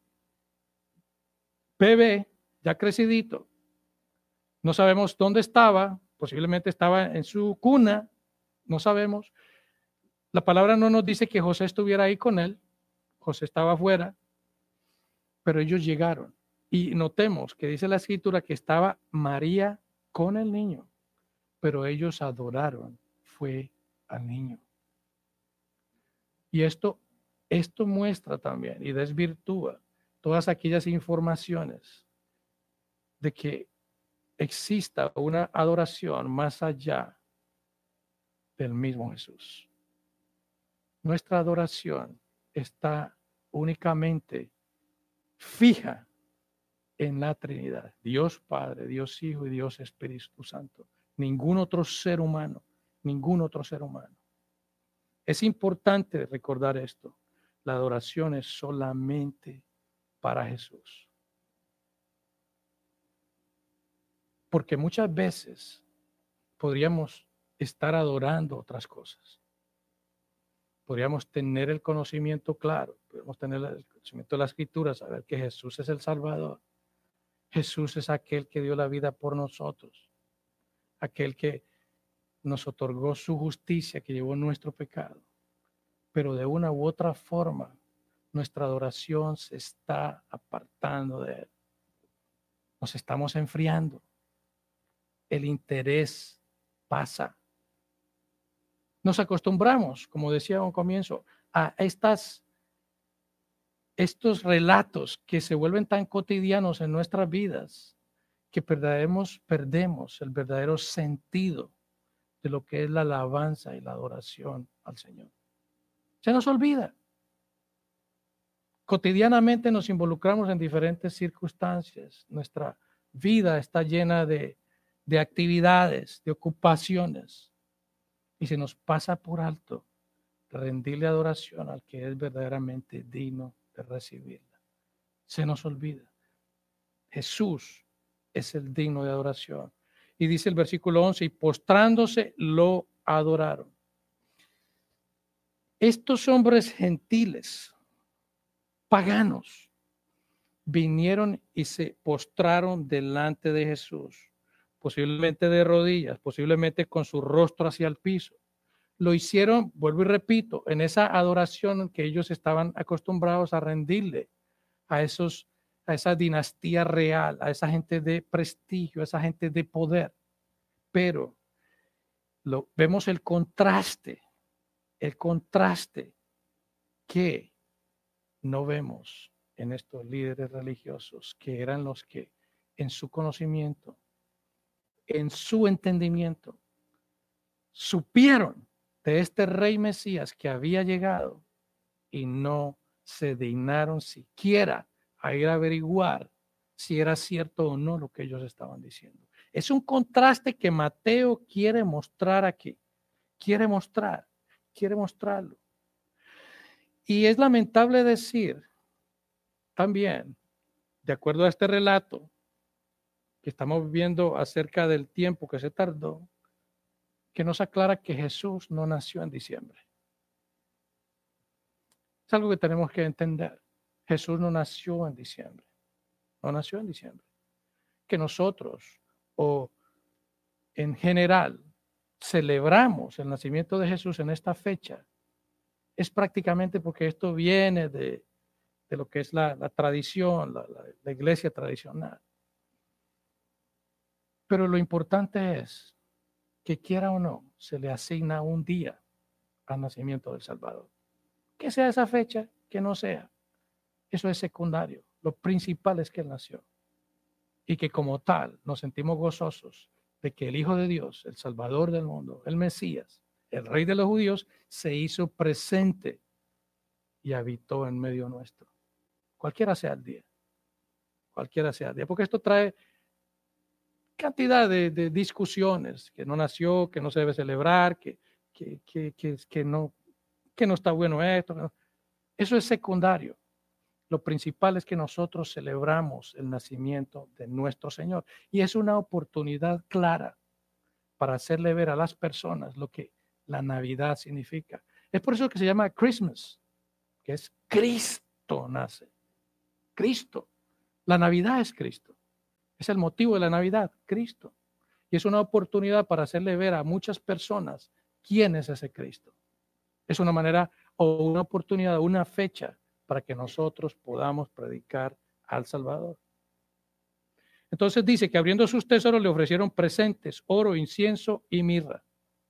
bebé ya crecidito. No sabemos dónde estaba. Posiblemente estaba en su cuna. No sabemos. La palabra no nos dice que José estuviera ahí con él. José estaba afuera. Pero ellos llegaron. Y notemos que dice la escritura que estaba María con el niño. Pero ellos adoraron fue al niño. Y esto muestra también y desvirtúa todas aquellas informaciones de que exista una adoración más allá del mismo Jesús. Nuestra adoración está únicamente fija en la Trinidad, Dios Padre, Dios Hijo y Dios Espíritu Santo. Ningún otro ser humano. Es importante recordar esto. La adoración es solamente para Jesús. Porque muchas veces podríamos estar adorando otras cosas. Podríamos tener el conocimiento claro, podríamos tener el conocimiento de la Escritura, saber que Jesús es el Salvador. Jesús es aquel que dio la vida por nosotros, aquel que nos otorgó su justicia, que llevó nuestro pecado. Pero de una u otra forma, nuestra adoración se está apartando de Él. Nos estamos enfriando. El interés pasa. Nos acostumbramos, como decía a un comienzo, a estos relatos que se vuelven tan cotidianos en nuestras vidas que perdemos el verdadero sentido de lo que es la alabanza y la adoración al Señor. Se nos olvida. Cotidianamente nos involucramos en diferentes circunstancias. Nuestra vida está llena de actividades, de ocupaciones, y se nos pasa por alto rendirle adoración al que es verdaderamente digno de recibirla. Se nos olvida. Jesús es el digno de adoración. Y dice el versículo 11, y postrándose lo adoraron. Estos hombres gentiles, paganos, vinieron y se postraron delante de Jesús, posiblemente de rodillas, posiblemente con su rostro hacia el piso. Lo hicieron, vuelvo y repito, en esa adoración que ellos estaban acostumbrados a rendirle a esa dinastía real, a esa gente de prestigio, a esa gente de poder. Pero vemos el contraste que no vemos en estos líderes religiosos, que eran los que en su conocimiento, en su entendimiento, supieron de este rey Mesías que había llegado y no se dignaron siquiera a ir a averiguar si era cierto o no lo que ellos estaban diciendo. Es un contraste que Mateo quiere mostrar aquí, quiere mostrarlo. Y es lamentable decir también, de acuerdo a este relato que estamos viendo acerca del tiempo que se tardó, que nos aclara que Jesús no nació en diciembre. Es algo que tenemos que entender. Jesús no nació en diciembre. No nació en diciembre. Que nosotros, o en general, celebramos el nacimiento de Jesús en esta fecha, es prácticamente porque esto viene de lo que es la tradición, la iglesia tradicional. Pero lo importante es que quiera o no, se le asigna un día al nacimiento del Salvador. Que sea esa fecha, que no sea. Eso es secundario. Lo principal es que Él nació. Y que como tal nos sentimos gozosos de que el Hijo de Dios, el Salvador del mundo, el Mesías, el Rey de los judíos, se hizo presente y habitó en medio nuestro. Cualquiera sea el día. Cualquiera sea el día. Porque esto trae cantidad de discusiones, que no nació, que no se debe celebrar, que no está bueno esto. No. Eso es secundario. Lo principal es que nosotros celebramos el nacimiento de nuestro Señor. Y es una oportunidad clara para hacerle ver a las personas lo que la Navidad significa. Es por eso que se llama Christmas, que es Cristo nace. Cristo. La Navidad es Cristo. Es el motivo de la Navidad, Cristo. Y es una oportunidad para hacerle ver a muchas personas quién es ese Cristo. Es una manera o una oportunidad, una fecha para que nosotros podamos predicar al Salvador. Entonces dice que abriendo sus tesoros le ofrecieron presentes, oro, incienso y mirra.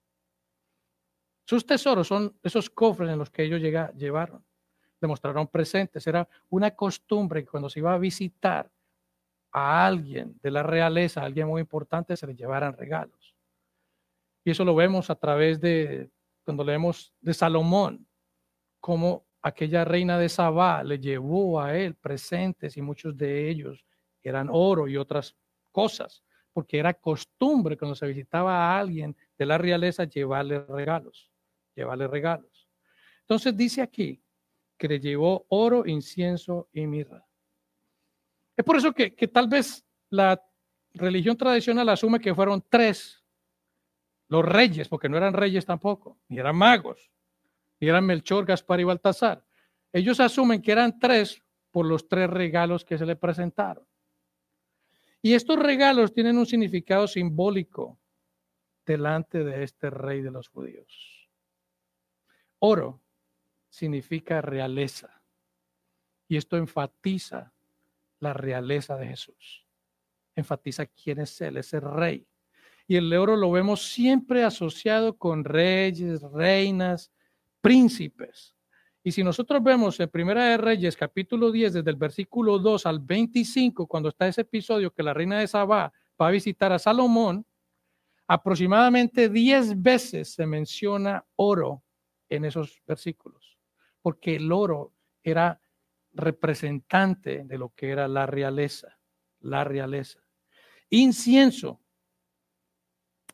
Sus tesoros son esos cofres en los que ellos llevaron. Le mostraron presentes. Era una costumbre que cuando se iba a visitar a alguien de la realeza, a alguien muy importante, se le llevaran regalos. Y eso lo vemos a través de, cuando leemos de Salomón, cómo aquella reina de Sabá le llevó a él presentes y muchos de ellos eran oro y otras cosas, porque era costumbre cuando se visitaba a alguien de la realeza llevarle regalos. Entonces dice aquí que le llevó oro, incienso y mirra. Es por eso que tal vez la religión tradicional asume que fueron 3 los reyes, porque no eran reyes tampoco, ni eran magos, ni eran Melchor, Gaspar y Baltasar. Ellos asumen que eran 3 por los 3 regalos que se le presentaron. Y estos regalos tienen un significado simbólico delante de este rey de los judíos. Oro significa realeza. Y esto enfatiza la realeza de Jesús. Enfatiza quién es Él, ese rey. Y el oro lo vemos siempre asociado con reyes, reinas, príncipes. Y si nosotros vemos en Primera de Reyes, capítulo 10, desde el versículo 2 al 25, cuando está ese episodio que la reina de Sabá va a visitar a Salomón, aproximadamente 10 veces se menciona oro en esos versículos, porque el oro era representante de lo que era la realeza. Incienso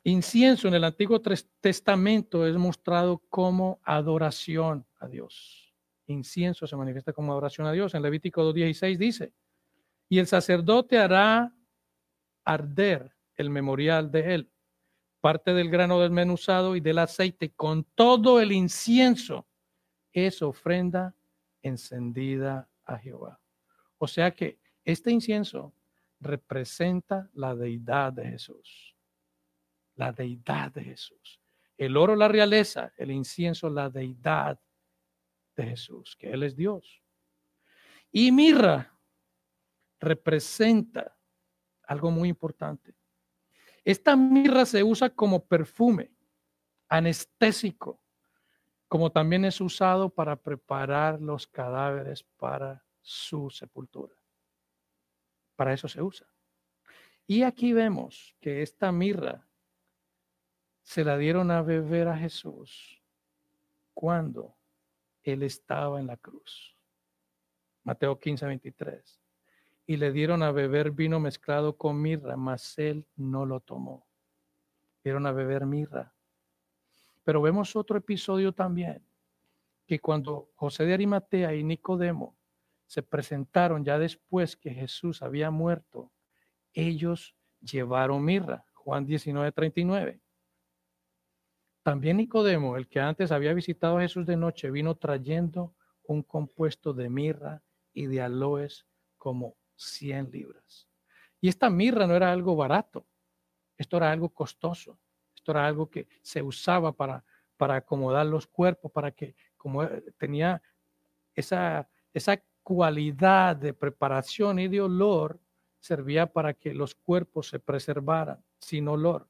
Incienso en el Antiguo Testamento es mostrado como adoración a Dios. Incienso se manifiesta como adoración a Dios. En Levítico 2:16 dice, y el sacerdote hará arder el memorial de él, parte del grano desmenuzado y del aceite con todo el incienso. Es ofrenda encendida a Jehová. O sea que este incienso representa la deidad de Jesús. La deidad de Jesús. El oro, la realeza, el incienso, la deidad de Jesús, que Él es Dios. Y mirra representa algo muy importante. Esta mirra se usa como perfume, anestésico, como también es usado para preparar los cadáveres para su sepultura. Para eso se usa. Y aquí vemos que esta mirra se la dieron a beber a Jesús cuando Él estaba en la cruz. Mateo 15:23. Y le dieron a beber vino mezclado con mirra, mas Él no lo tomó. Dieron a beber mirra. Pero vemos otro episodio también, que cuando José de Arimatea y Nicodemo se presentaron ya después que Jesús había muerto, ellos llevaron mirra. Juan 19:39. También Nicodemo, el que antes había visitado a Jesús de noche, vino trayendo un compuesto de mirra y de aloes como 100 libras. Y esta mirra no era algo barato, esto era algo costoso, esto era algo que se usaba para acomodar los cuerpos, para que como tenía esa cualidad de preparación y de olor, servía para que los cuerpos se preservaran sin olor.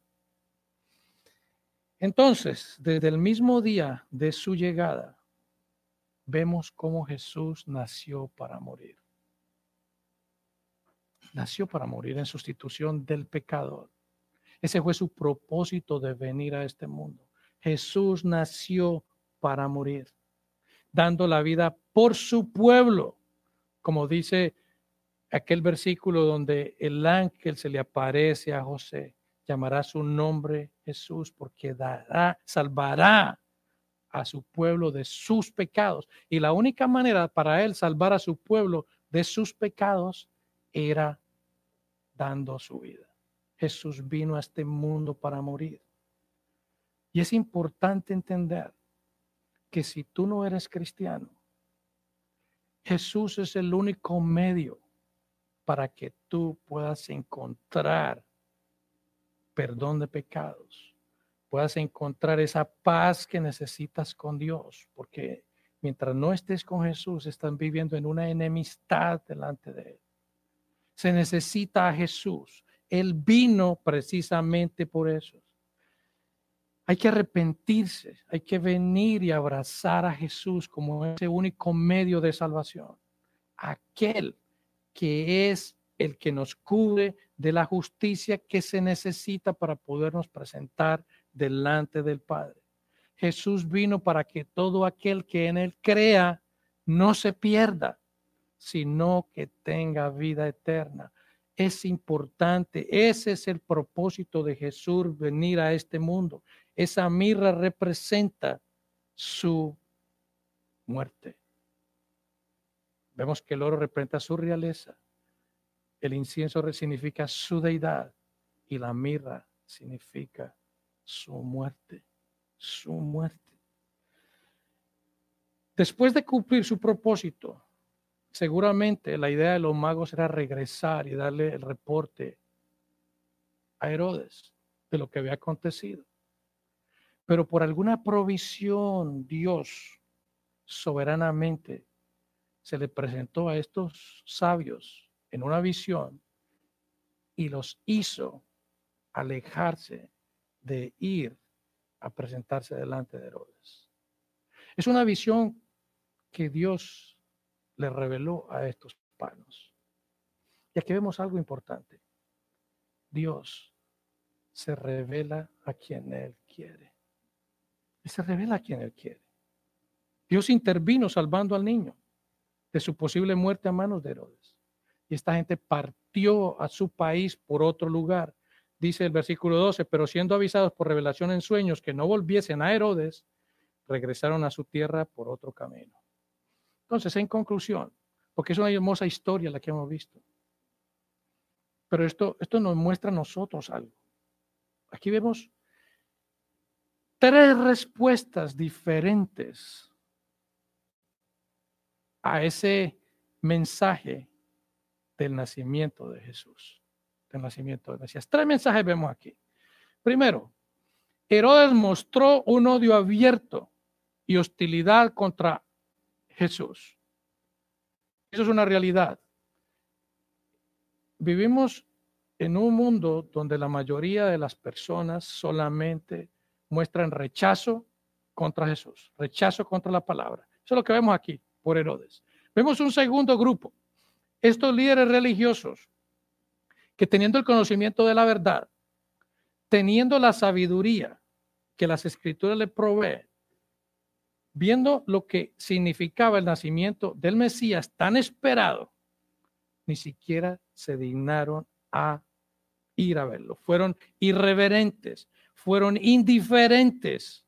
Entonces, desde el mismo día de su llegada, vemos cómo Jesús nació para morir. Nació para morir en sustitución del pecador. Ese fue su propósito de venir a este mundo. Jesús nació para morir, dando la vida por su pueblo, como dice aquel versículo donde el ángel se le aparece a José. Llamará su nombre Jesús porque salvará a su pueblo de sus pecados. Y la única manera para él salvar a su pueblo de sus pecados era dando su vida. Jesús vino a este mundo para morir. Y es importante entender que si tú no eres cristiano, Jesús es el único medio para que tú puedas encontrar perdón de pecados, puedas encontrar esa paz que necesitas con Dios, porque mientras no estés con Jesús, están viviendo en una enemistad delante de Él. Se necesita a Jesús. Él vino precisamente por eso. Hay que arrepentirse, hay que venir y abrazar a Jesús como ese único medio de salvación. Aquel que es el que nos cubre de la justicia que se necesita para podernos presentar delante del Padre. Jesús vino para que todo aquel que en Él crea no se pierda, sino que tenga vida eterna. Es importante, ese es el propósito de Jesús venir a este mundo. Esa mirra representa su muerte. Vemos que el oro representa su realeza. El incienso significa su deidad y la mirra significa su muerte, su muerte. Después de cumplir su propósito, seguramente la idea de los magos era regresar y darle el reporte a Herodes de lo que había acontecido. Pero por alguna provisión, Dios soberanamente se le presentó a estos sabios en una visión y los hizo alejarse de ir a presentarse delante de Herodes. Es una visión que Dios le reveló a estos panos. Y aquí vemos algo importante. Dios se revela a quien Él quiere. Él se revela a quien Él quiere. Dios intervino salvando al niño de su posible muerte a manos de Herodes. Y esta gente partió a su país por otro lugar. dice el versículo 12, pero siendo avisados por revelación en sueños que no volviesen a Herodes, regresaron a su tierra por otro camino. Entonces, en conclusión, porque es una hermosa historia la que hemos visto, pero esto nos muestra a nosotros algo. Aquí vemos tres respuestas diferentes a ese mensaje del nacimiento de Jesús, del nacimiento del Mesías. Tres mensajes vemos aquí. Primero, Herodes mostró un odio abierto y hostilidad contra Jesús. Eso es una realidad. Vivimos en un mundo donde la mayoría de las personas solamente muestran rechazo contra Jesús, rechazo contra la palabra. Eso es lo que vemos aquí por Herodes. Vemos un segundo grupo, estos líderes religiosos que teniendo el conocimiento de la verdad, teniendo la sabiduría que las escrituras le proveen, viendo lo que significaba el nacimiento del Mesías tan esperado, ni siquiera se dignaron a ir a verlo. Fueron irreverentes, fueron indiferentes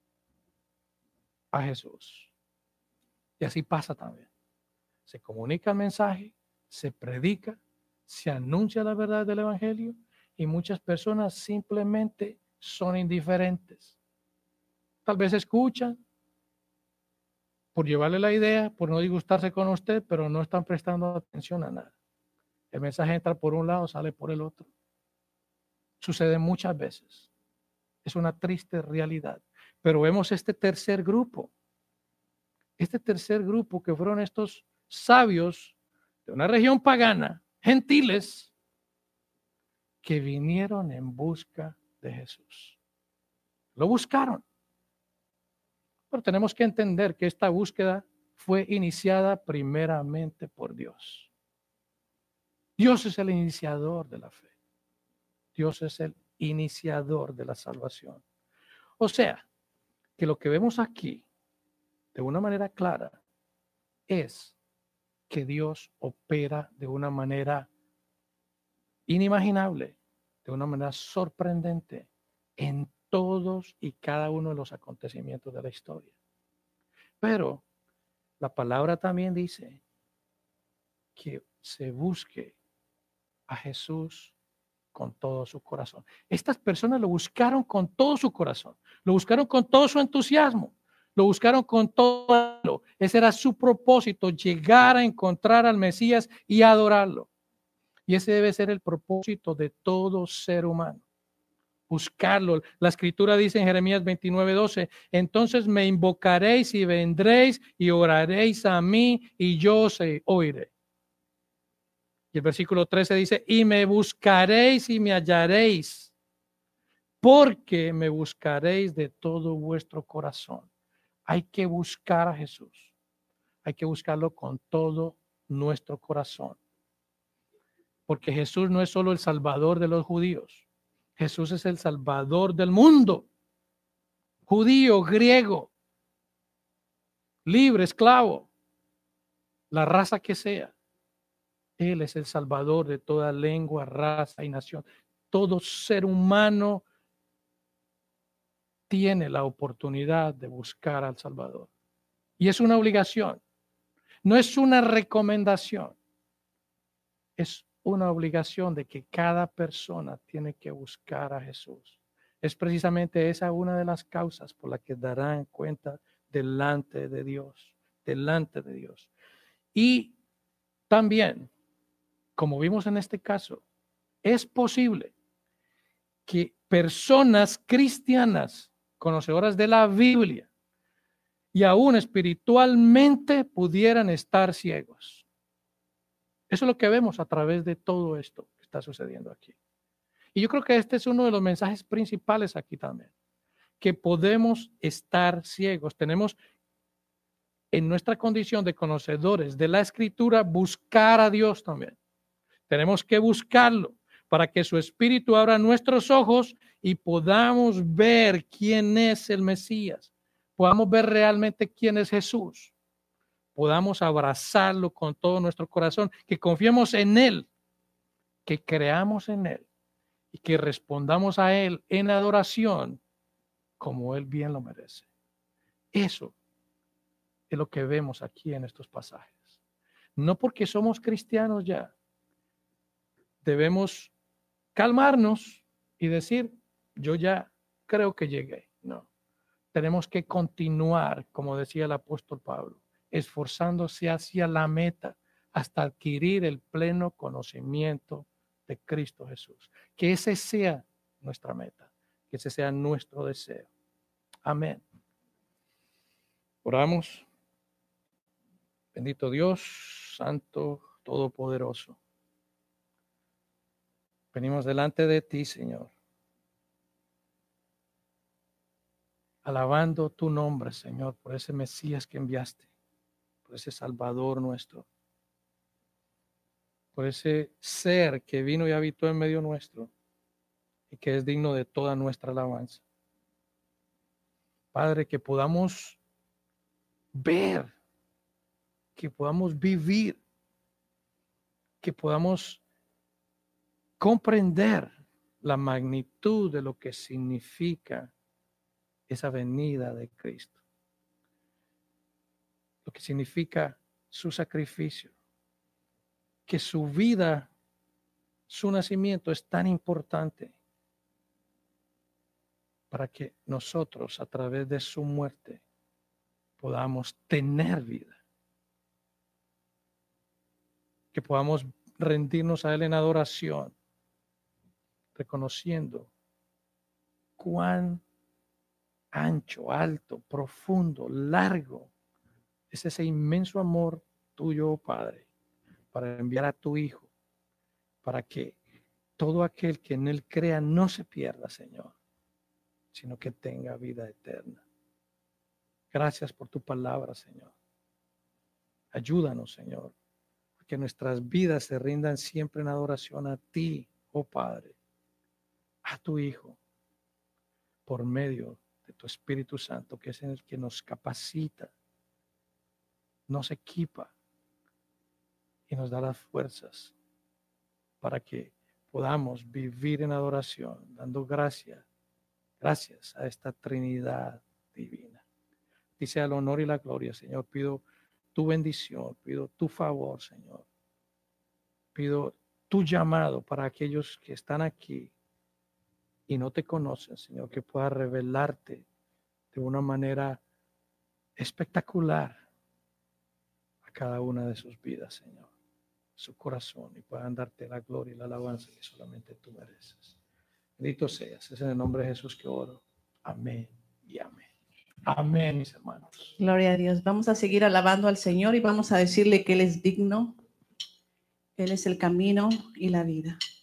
a Jesús. Y así pasa también. Se comunica el mensaje, se predica, se anuncia la verdad del evangelio y muchas personas simplemente son indiferentes. Tal vez escuchan por llevarle la idea, por no disgustarse con usted, pero no están prestando atención a nada. El mensaje entra por un lado, sale por el otro. Sucede muchas veces. Es una triste realidad. Pero vemos este tercer grupo que fueron estos sabios de una región pagana, gentiles, que vinieron en busca de Jesús. Lo buscaron. Pero tenemos que entender que esta búsqueda fue iniciada primeramente por Dios. Dios es el iniciador de la fe. Dios es el iniciador de la salvación. O sea, que lo que vemos aquí, de una manera clara, es que Dios opera de una manera inimaginable, de una manera sorprendente en todos y cada uno de los acontecimientos de la historia. Pero la palabra también dice que se busque a Jesús con todo su corazón. Estas personas lo buscaron con todo su corazón, lo buscaron con todo su entusiasmo, lo buscaron con todo. Ese era su propósito, llegar a encontrar al Mesías y adorarlo. Y ese debe ser el propósito de todo ser humano. Buscarlo. La escritura dice en Jeremías 29:12, entonces me invocaréis y vendréis y oraréis a mí y yo os oiré. Y el versículo 13 dice, y me buscaréis y me hallaréis, porque me buscaréis de todo vuestro corazón. Hay que buscar a Jesús. Hay que buscarlo con todo nuestro corazón. Porque Jesús no es solo el Salvador de los judíos. Jesús es el Salvador del mundo. Judío, griego, libre, esclavo, la raza que sea. Él es el Salvador de toda lengua, raza y nación. Todo ser humano tiene la oportunidad de buscar al Salvador. Y es una obligación. No es una recomendación. Es una obligación de que cada persona tiene que buscar a Jesús. Es precisamente esa una de las causas por la que darán cuenta delante de Dios. Delante de Dios. Y también, como vimos en este caso, es posible que personas cristianas, conocedoras de la Biblia y aún espiritualmente pudieran estar ciegos. Eso es lo que vemos a través de todo esto que está sucediendo aquí. Y yo creo que este es uno de los mensajes principales aquí también, que podemos estar ciegos. Tenemos en nuestra condición de conocedores de la Escritura buscar a Dios también. Tenemos que buscarlo para que su Espíritu abra nuestros ojos y podamos ver quién es el Mesías. Podamos ver realmente quién es Jesús. Podamos abrazarlo con todo nuestro corazón, que confiemos en Él, que creamos en Él y que respondamos a Él en adoración como Él bien lo merece. Eso es lo que vemos aquí en estos pasajes. No porque somos cristianos ya, debemos calmarnos y decir, yo ya creo que llegué. No, tenemos que continuar, como decía el apóstol Pablo, esforzándose hacia la meta hasta adquirir el pleno conocimiento de Cristo Jesús. Que ese sea nuestra meta, que ese sea nuestro deseo. Amén. Oramos. Bendito Dios, Santo, Todopoderoso. Venimos delante de ti, Señor, alabando tu nombre, Señor, por ese Mesías que enviaste, por ese Salvador nuestro, por ese ser que vino y habitó en medio nuestro y que es digno de toda nuestra alabanza. Padre, que podamos ver, que podamos vivir, que podamos comprender la magnitud de lo que significa esa venida de Cristo, lo que significa su sacrificio, que su vida, su nacimiento es tan importante para que nosotros a través de su muerte podamos tener vida, que podamos rendirnos a Él en adoración, reconociendo cuán ancho, alto, profundo, largo es ese inmenso amor tuyo, Padre, para enviar a tu Hijo, para que todo aquel que en Él crea no se pierda, Señor, sino que tenga vida eterna. Gracias por tu palabra, Señor. Ayúdanos, Señor, a que nuestras vidas se rindan siempre en adoración a ti, oh Padre, a tu Hijo, por medio de tu Espíritu Santo, que es el que nos capacita, nos equipa y nos da las fuerzas para que podamos vivir en adoración, dando gracias a esta Trinidad divina. Dice el honor y la gloria, Señor. Pido tu bendición, pido tu favor, Señor. Pido tu llamado para aquellos que están aquí y no te conocen, Señor, que pueda revelarte de una manera espectacular a cada una de sus vidas, Señor, su corazón, y puedan darte la gloria y la alabanza que solamente tú mereces. Bendito seas, es en el nombre de Jesús que oro. Amén y amén. Amén, mis hermanos. Gloria a Dios. Vamos a seguir alabando al Señor y vamos a decirle que Él es digno. Él es el camino y la vida.